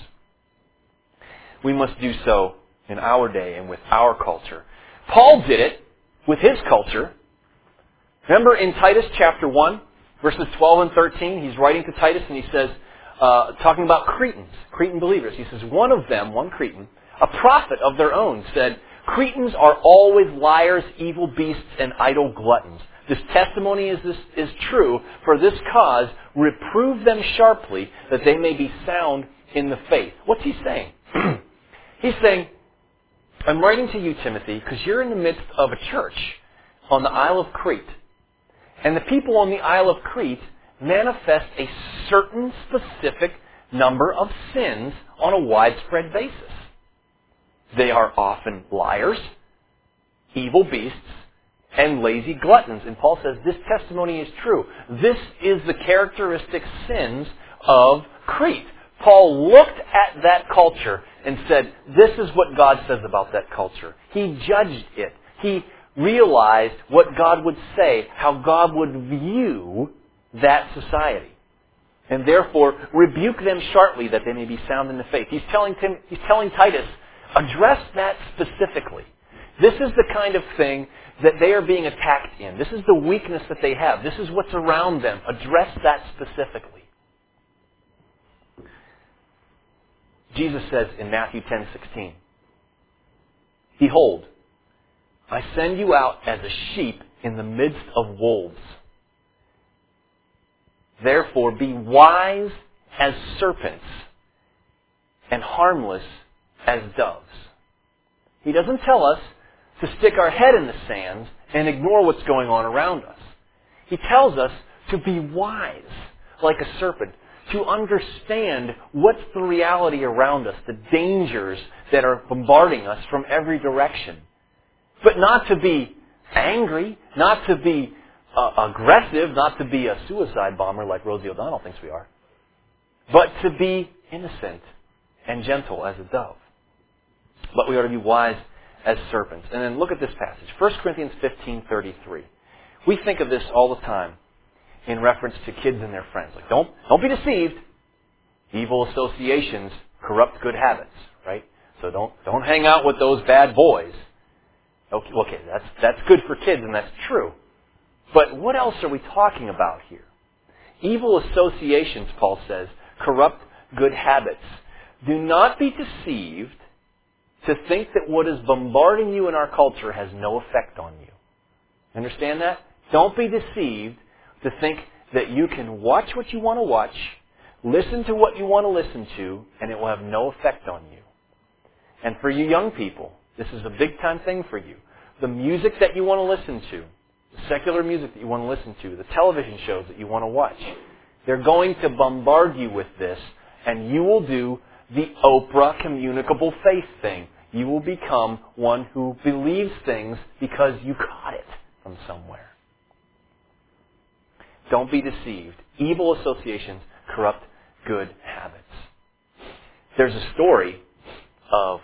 We must do so in our day and with our culture. Paul did it with his culture. Remember in Titus chapter 1, verses 12 and 13, he's writing to Titus and he says, talking about Cretans, Cretan believers. He says, one of them, one Cretan, a prophet of their own, said, Cretans are always liars, evil beasts, and idle gluttons. This testimony is true. For this cause, reprove them sharply, that they may be sound in the faith. What's he saying? He's saying, I'm writing to you, Timothy, because you're in the midst of a church on the Isle of Crete. And the people on the Isle of Crete manifest a certain specific number of sins on a widespread basis. They are often liars, evil beasts, and lazy gluttons. And Paul says this testimony is true. This is the characteristic sins of Crete. Paul looked at that culture and said, this is what God says about that culture. He judged it. He realized what God would say, how God would view that society. And therefore, rebuke them sharply that they may be sound in the faith. He's telling Titus, address that specifically. This is the kind of thing that they are being attacked in. This is the weakness that they have. This is what's around them. Address that specifically. Jesus says in Matthew 10:16, Behold, I send you out as a sheep in the midst of wolves. Therefore, be wise as serpents and harmless as doves. He doesn't tell us to stick our head in the sand and ignore what's going on around us. He tells us to be wise like a serpent, to understand what's the reality around us, the dangers that are bombarding us from every direction. But not to be angry, not to be aggressive, not to be a suicide bomber like Rosie O'Donnell thinks we are, but to be innocent and gentle as a dove. But we ought to be wise as serpents. And then look at this passage, 1 Corinthians 15:33. We think of this all the time in reference to kids and their friends. Like, don't be deceived. Evil associations corrupt good habits, right? So don't hang out with those bad boys. Okay, that's good for kids, and that's true. But what else are we talking about here? Evil associations, Paul says, corrupt good habits. Do not be deceived to think that what is bombarding you in our culture has no effect on you. Understand that? Don't be deceived to think that you can watch what you want to watch, Listen to what you want to listen to, and it will have no effect on you. And for you young people, this is a big time thing for you. The music that you want to listen to, the secular music that you want to listen to, the television shows that you want to watch, they're going to bombard you with this, and you will do the Oprah communicable faith thing. You will become one who believes things because you caught it from somewhere. Don't be deceived. Evil associations corrupt good habits. There's a story of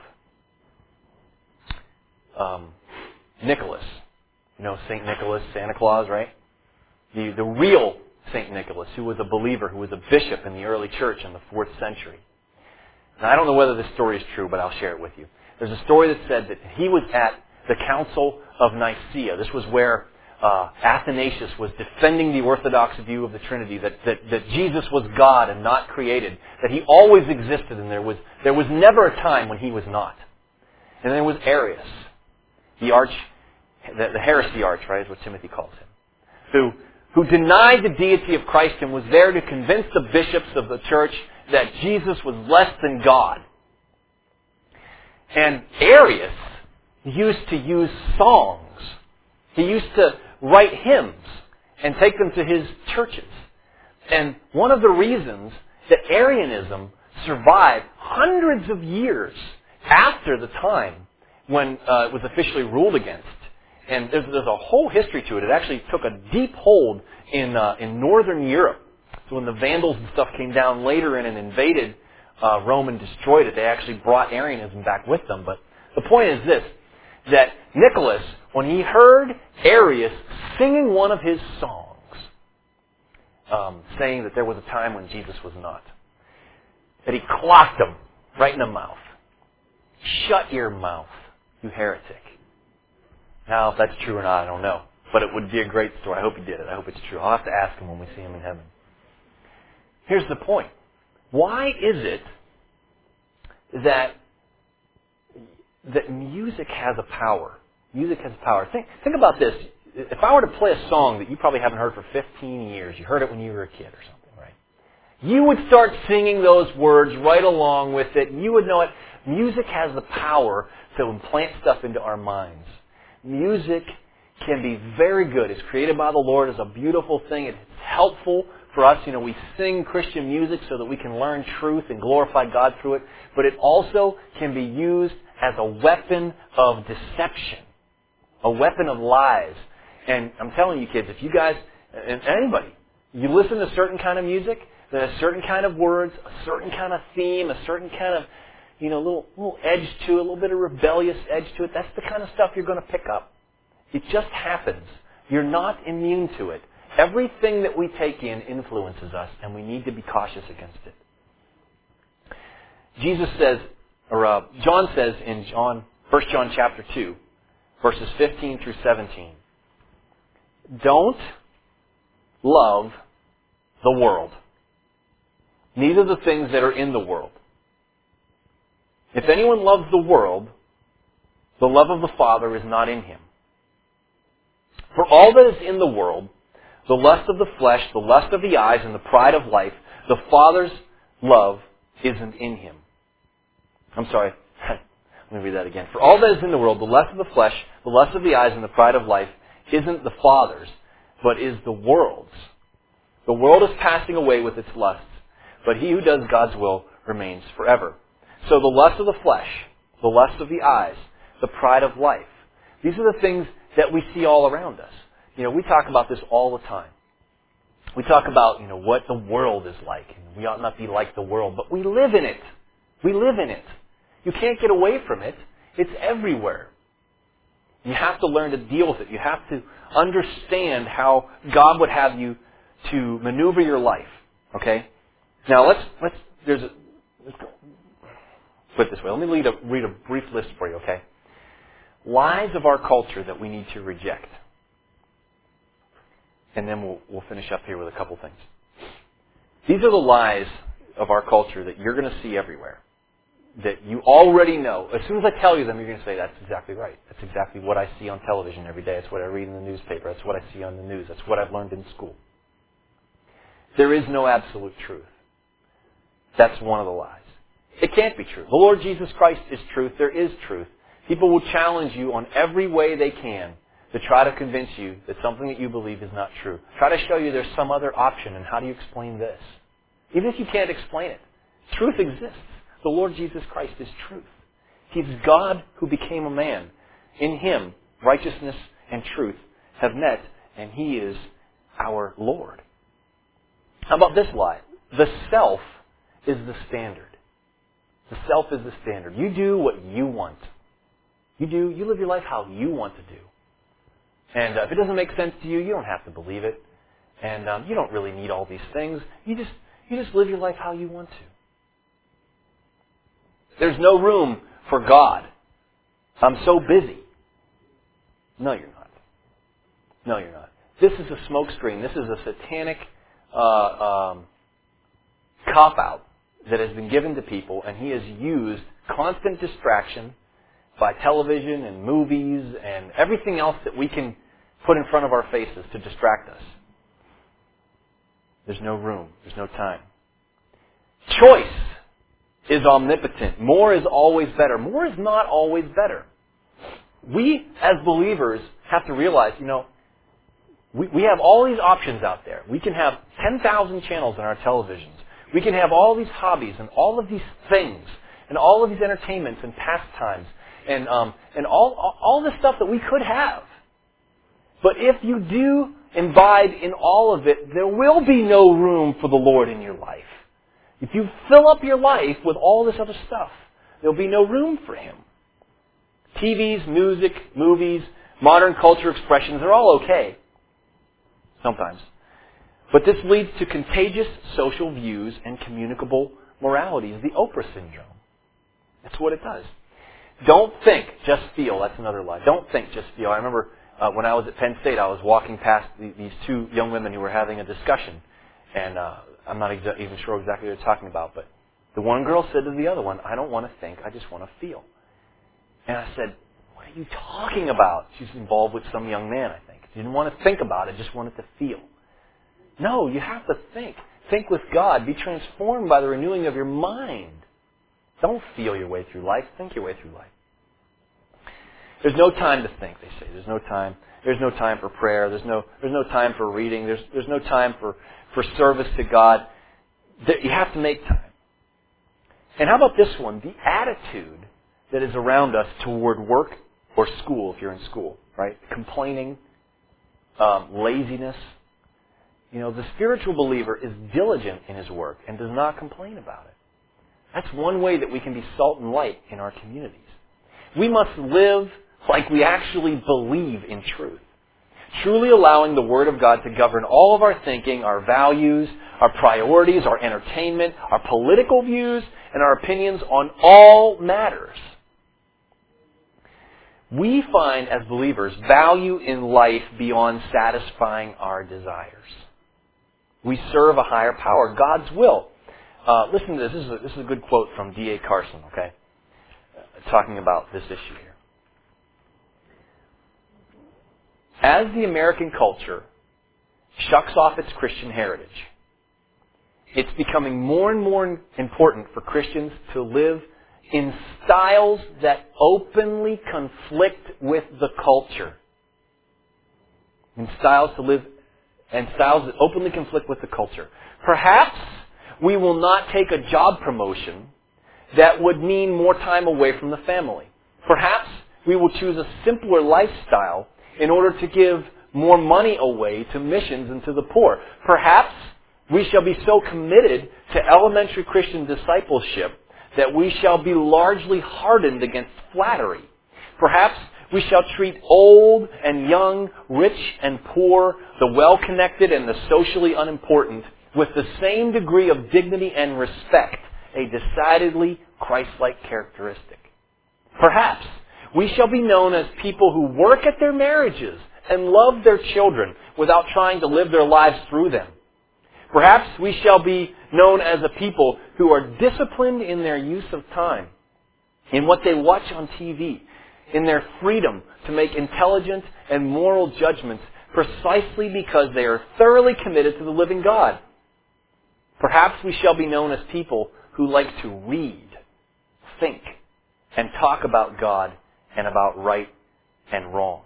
Nicholas. You know St. Nicholas, Santa Claus, right? The real St. Nicholas, who was a believer, who was a bishop in the early church in the 4th century. Now, I don't know whether this story is true, but I'll share it with you. There's a story that said that he was at the Council of Nicaea. This was where Athanasius was defending the Orthodox view of the Trinity, that Jesus was God and not created, that He always existed, and there was never a time when He was not. And there was Arius, the heresy arch, right, is what Timothy calls him, who denied the deity of Christ and was there to convince the bishops of the church that Jesus was less than God. And Arius used to use songs. He used to write hymns and take them to his churches. And one of the reasons that Arianism survived hundreds of years after the time when it was officially ruled against, and there's a whole history to it. It actually took a deep hold in Northern Europe. So when the Vandals and stuff came down later and invaded Rome and destroyed it, they actually brought Arianism back with them. But the point is this, that Nicholas, when he heard Arius singing one of his songs, saying that there was a time when Jesus was not, that he clocked him right in the mouth. Shut your mouth, you heretic. Now, if that's true or not, I don't know. But it would be a great story. I hope he did it. I hope it's true. I'll have to ask him when we see him in heaven. Here's the point. Why is it that music has a power? Music has power. Think about this. If I were to play a song that you probably haven't heard for 15 years, you heard it when you were a kid or something, right? You would start singing those words right along with it. You would know it. Music has the power to implant stuff into our minds. Music can be very good. It's created by the Lord. It's a beautiful thing. It's helpful for us. You know, we sing Christian music so that we can learn truth and glorify God through it. But it also can be used as a weapon of deception, a weapon of lies. And I'm telling you kids, if you guys, and anybody, you listen to a certain kind of music, there's a certain kind of words, a certain kind of theme, a certain kind of, little edge to it, a little bit of rebellious edge to it, that's the kind of stuff you're going to pick up. It just happens. You're not immune to it. Everything that we take in influences us, and we need to be cautious against it. Jesus says, or John says in 1 John chapter 2, verses 15 through 17, don't love the world, neither the things that are in the world. If anyone loves the world, the love of the Father is not in him. For all that is in the world, the lust of the flesh, the lust of the eyes, and the pride of life, the Father's love isn't in him. I'm sorry. Let me read that again. For all that is in the world, the lust of the flesh, the lust of the eyes, and the pride of life isn't the Father's, but is the world's. The world is passing away with its lusts, but he who does God's will remains forever. So the lust of the flesh, the lust of the eyes, the pride of life, these are the things that we see all around us. We talk about this all the time. We talk about, what the world is like, and we ought not be like the world, but we live in it. We live in it. You can't get away from it. It's everywhere. You have to learn to deal with it. You have to understand how God would have you to maneuver your life. Okay? Now let's go. Put it this way. Let me read a brief list for you, okay? Lies of our culture that we need to reject. And then we'll finish up here with a couple things. These are the lies of our culture that you're going to see everywhere. That you already know. As soon as I tell you them, you're going to say, that's exactly right. That's exactly what I see on television every day. That's what I read in the newspaper. That's what I see on the news. That's what I've learned in school. There is no absolute truth. That's one of the lies. It can't be true. The Lord Jesus Christ is truth. There is truth. People will challenge you on every way they can to try to convince you that something that you believe is not true. Try to show you there's some other option, and how do you explain this? Even if you can't explain it, truth exists. The Lord Jesus Christ is truth. He's God who became a man. In Him, righteousness and truth have met, and He is our Lord. How about this lie? The self is the standard. The self is the standard. You do what you want. You live your life how you want to do. And if it doesn't make sense to you, you don't have to believe it. And you don't really need all these things. You just live your life how you want to. There's no room for God. I'm so busy. No, you're not. No, you're not. This is a smokescreen. This is a satanic cop-out that has been given to people, and he has used constant distraction by television and movies and everything else that we can put in front of our faces to distract us. There's no room. There's no time. Choice is omnipotent. More is always better. More is not always better. We, as believers, have to realize, we have all these options out there. We can have 10,000 channels on our televisions. We can have all these hobbies and all of these things and all of these entertainments and pastimes and all the stuff that we could have. But if you do imbibe in all of it, there will be no room for the Lord in your life. If you fill up your life with all this other stuff, there'll be no room for Him. TVs, music, movies, modern culture expressions, they're all okay. Sometimes. But this leads to contagious social views and communicable moralities, the Oprah syndrome. That's what it does. Don't think, just feel. That's another lie. Don't think, just feel. I remember when I was at Penn State, I was walking past these two young women who were having a discussion. And I'm not even sure exactly what they're talking about. But the one girl said to the other one, I don't want to think, I just want to feel. And I said, what are you talking about? She's involved with some young man, I think. She didn't want to think about it, just wanted to feel. No, you have to think. Think with God. Be transformed by the renewing of your mind. Don't feel your way through life. Think your way through life. There's no time to think, they say. There's no time. There's no time for prayer. There's no time for reading. There's no time for service to God. You have to make time. And how about this one? The attitude that is around us toward work or school, if you're in school, right? Complaining, laziness. The spiritual believer is diligent in his work and does not complain about it. That's one way that we can be salt and light in our communities. We must live like we actually believe in truth. Truly allowing the Word of God to govern all of our thinking, our values, our priorities, our entertainment, our political views, and our opinions on all matters. We find, as believers, value in life beyond satisfying our desires. We serve a higher power, God's will. Listen to this. This is a good quote from D.A. Carson, okay? Talking about this issue here. As the American culture shucks off its Christian heritage, it's becoming more and more important for Christians to live in styles that openly conflict with the culture. In styles that openly conflict with the culture. Perhaps we will not take a job promotion that would mean more time away from the family. Perhaps we will choose a simpler lifestyle in order to give more money away to missions and to the poor. Perhaps we shall be so committed to elementary Christian discipleship that we shall be largely hardened against flattery. Perhaps we shall treat old and young, rich and poor, the well-connected and the socially unimportant with the same degree of dignity and respect, a decidedly Christ-like characteristic. Perhaps we shall be known as people who work at their marriages and love their children without trying to live their lives through them. Perhaps we shall be known as a people who are disciplined in their use of time, in what they watch on TV, in their freedom to make intelligent and moral judgments precisely because they are thoroughly committed to the living God. Perhaps we shall be known as people who like to read, think, and talk about God and about right and wrong.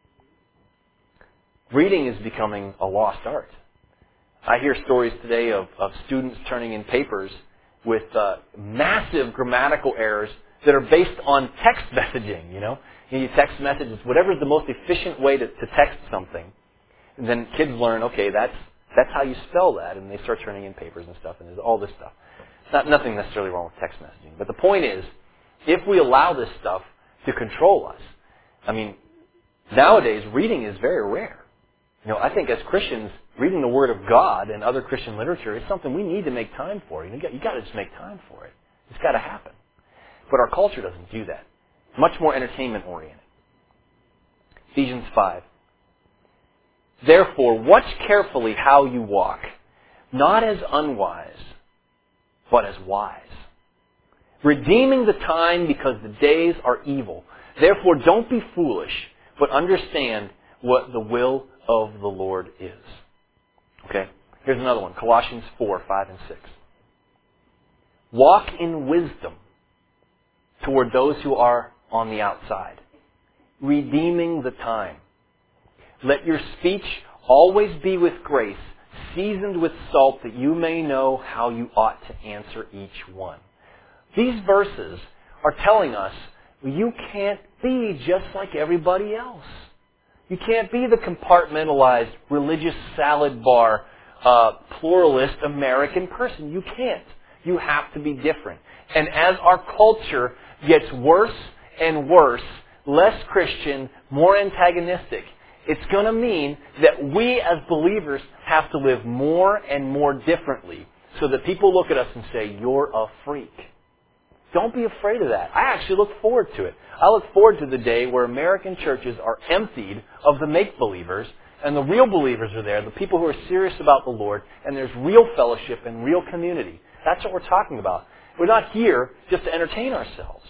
Reading is becoming a lost art. I hear stories today of students turning in papers with massive grammatical errors that are based on text messaging, You text messages, whatever's the most efficient way to text something. And then kids learn, okay, that's how you spell that, and they start turning in papers and stuff, and there's all this stuff. Nothing necessarily wrong with text messaging. But the point is, if we allow this stuff to control us, nowadays reading is very rare. I think as Christians, reading the Word of God and other Christian literature is something we need to make time for. You got to just make time for it. It's got to happen. But our culture doesn't do that. Much more entertainment oriented. Ephesians 5. Therefore, watch carefully how you walk, not as unwise, but as wise, redeeming the time because the days are evil. Therefore, don't be foolish, but understand what the will of the Lord is. Okay? Here's another one. Colossians 4, 5, and 6. Walk in wisdom toward those who are on the outside, redeeming the time. Let your speech always be with grace, seasoned with salt, that you may know how you ought to answer each one. These verses are telling us you can't be just like everybody else. You can't be the compartmentalized, religious salad bar, pluralist American person. You can't. You have to be different. And as our culture gets worse and worse, less Christian, more antagonistic, it's going to mean that we as believers have to live more and more differently so that people look at us and say, you're a freak. Don't be afraid of that. I actually look forward to it. I look forward to the day where American churches are emptied of the make-believers and the real believers are there, the people who are serious about the Lord, and there's real fellowship and real community. That's what we're talking about. We're not here just to entertain ourselves.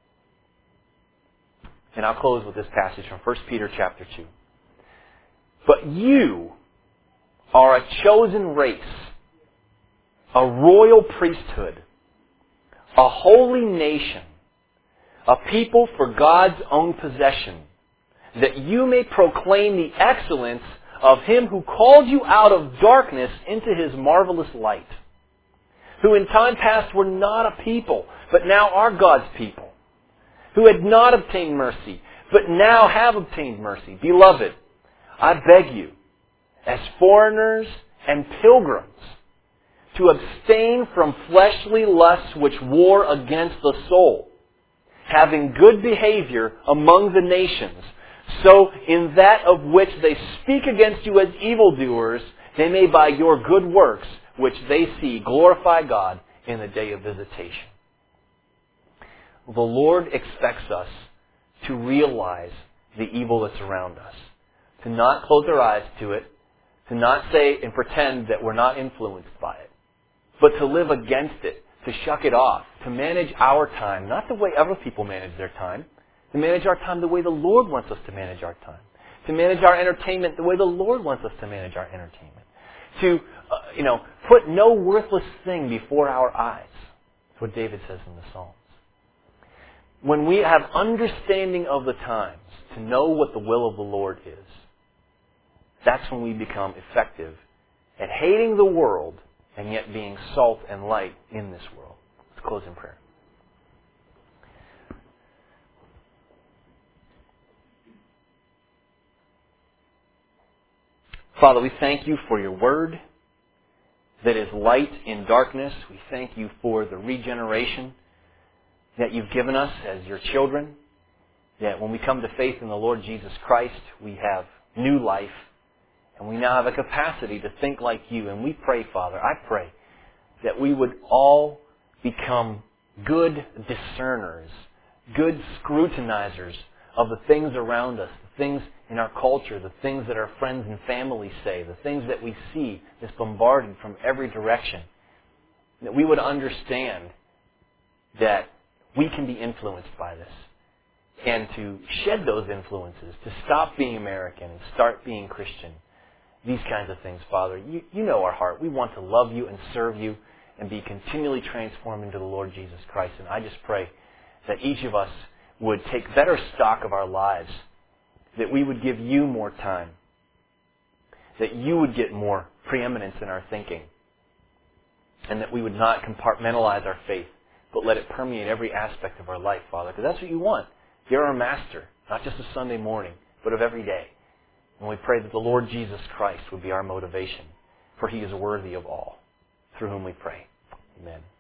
And I'll close with this passage from 1 Peter chapter 2. But you are a chosen race, a royal priesthood, a holy nation, a people for God's own possession, that you may proclaim the excellence of Him who called you out of darkness into His marvelous light, who in time past were not a people, but now are God's people, who had not obtained mercy, but now have obtained mercy. Beloved, I beg you, as foreigners and pilgrims, to abstain from fleshly lusts which war against the soul, having good behavior among the nations, so in that of which they speak against you as evildoers, they may by your good works, which they see, glorify God in the day of visitation. The Lord expects us to realize the evil that's around us, to not close our eyes to it, to not say and pretend that we're not influenced by it, but to live against it, to shuck it off, to manage our time, not the way other people manage their time, to manage our time the way the Lord wants us to manage our time, to manage our entertainment the way the Lord wants us to manage our entertainment, to put no worthless thing before our eyes. That's what David says in the Psalms. When we have understanding of the times, to know what the will of the Lord is, that's when we become effective at hating the world and yet being salt and light in this world. Let's close in prayer. Father, we thank you for your word that is light in darkness. We thank you for the regeneration that you've given us as your children, that when we come to faith in the Lord Jesus Christ, we have new life, and we now have a capacity to think like you. And we pray, Father, I pray that we would all become good discerners, good scrutinizers of the things around us, the things in our culture, the things that our friends and family say, the things that we see that's bombarded from every direction. That we would understand that we can be influenced by this, and to shed those influences, to stop being American and start being Christian. These kinds of things, Father. You know our heart. We want to love you and serve you, and be continually transformed into the Lord Jesus Christ. And I just pray that each of us would take better stock of our lives, that we would give you more time, that you would get more preeminence in our thinking, and that we would not compartmentalize our faith, but let it permeate every aspect of our life, Father, because that's what you want. You're our master, not just a Sunday morning, but of every day. And we pray that the Lord Jesus Christ would be our motivation, for He is worthy of all, through whom we pray. Amen.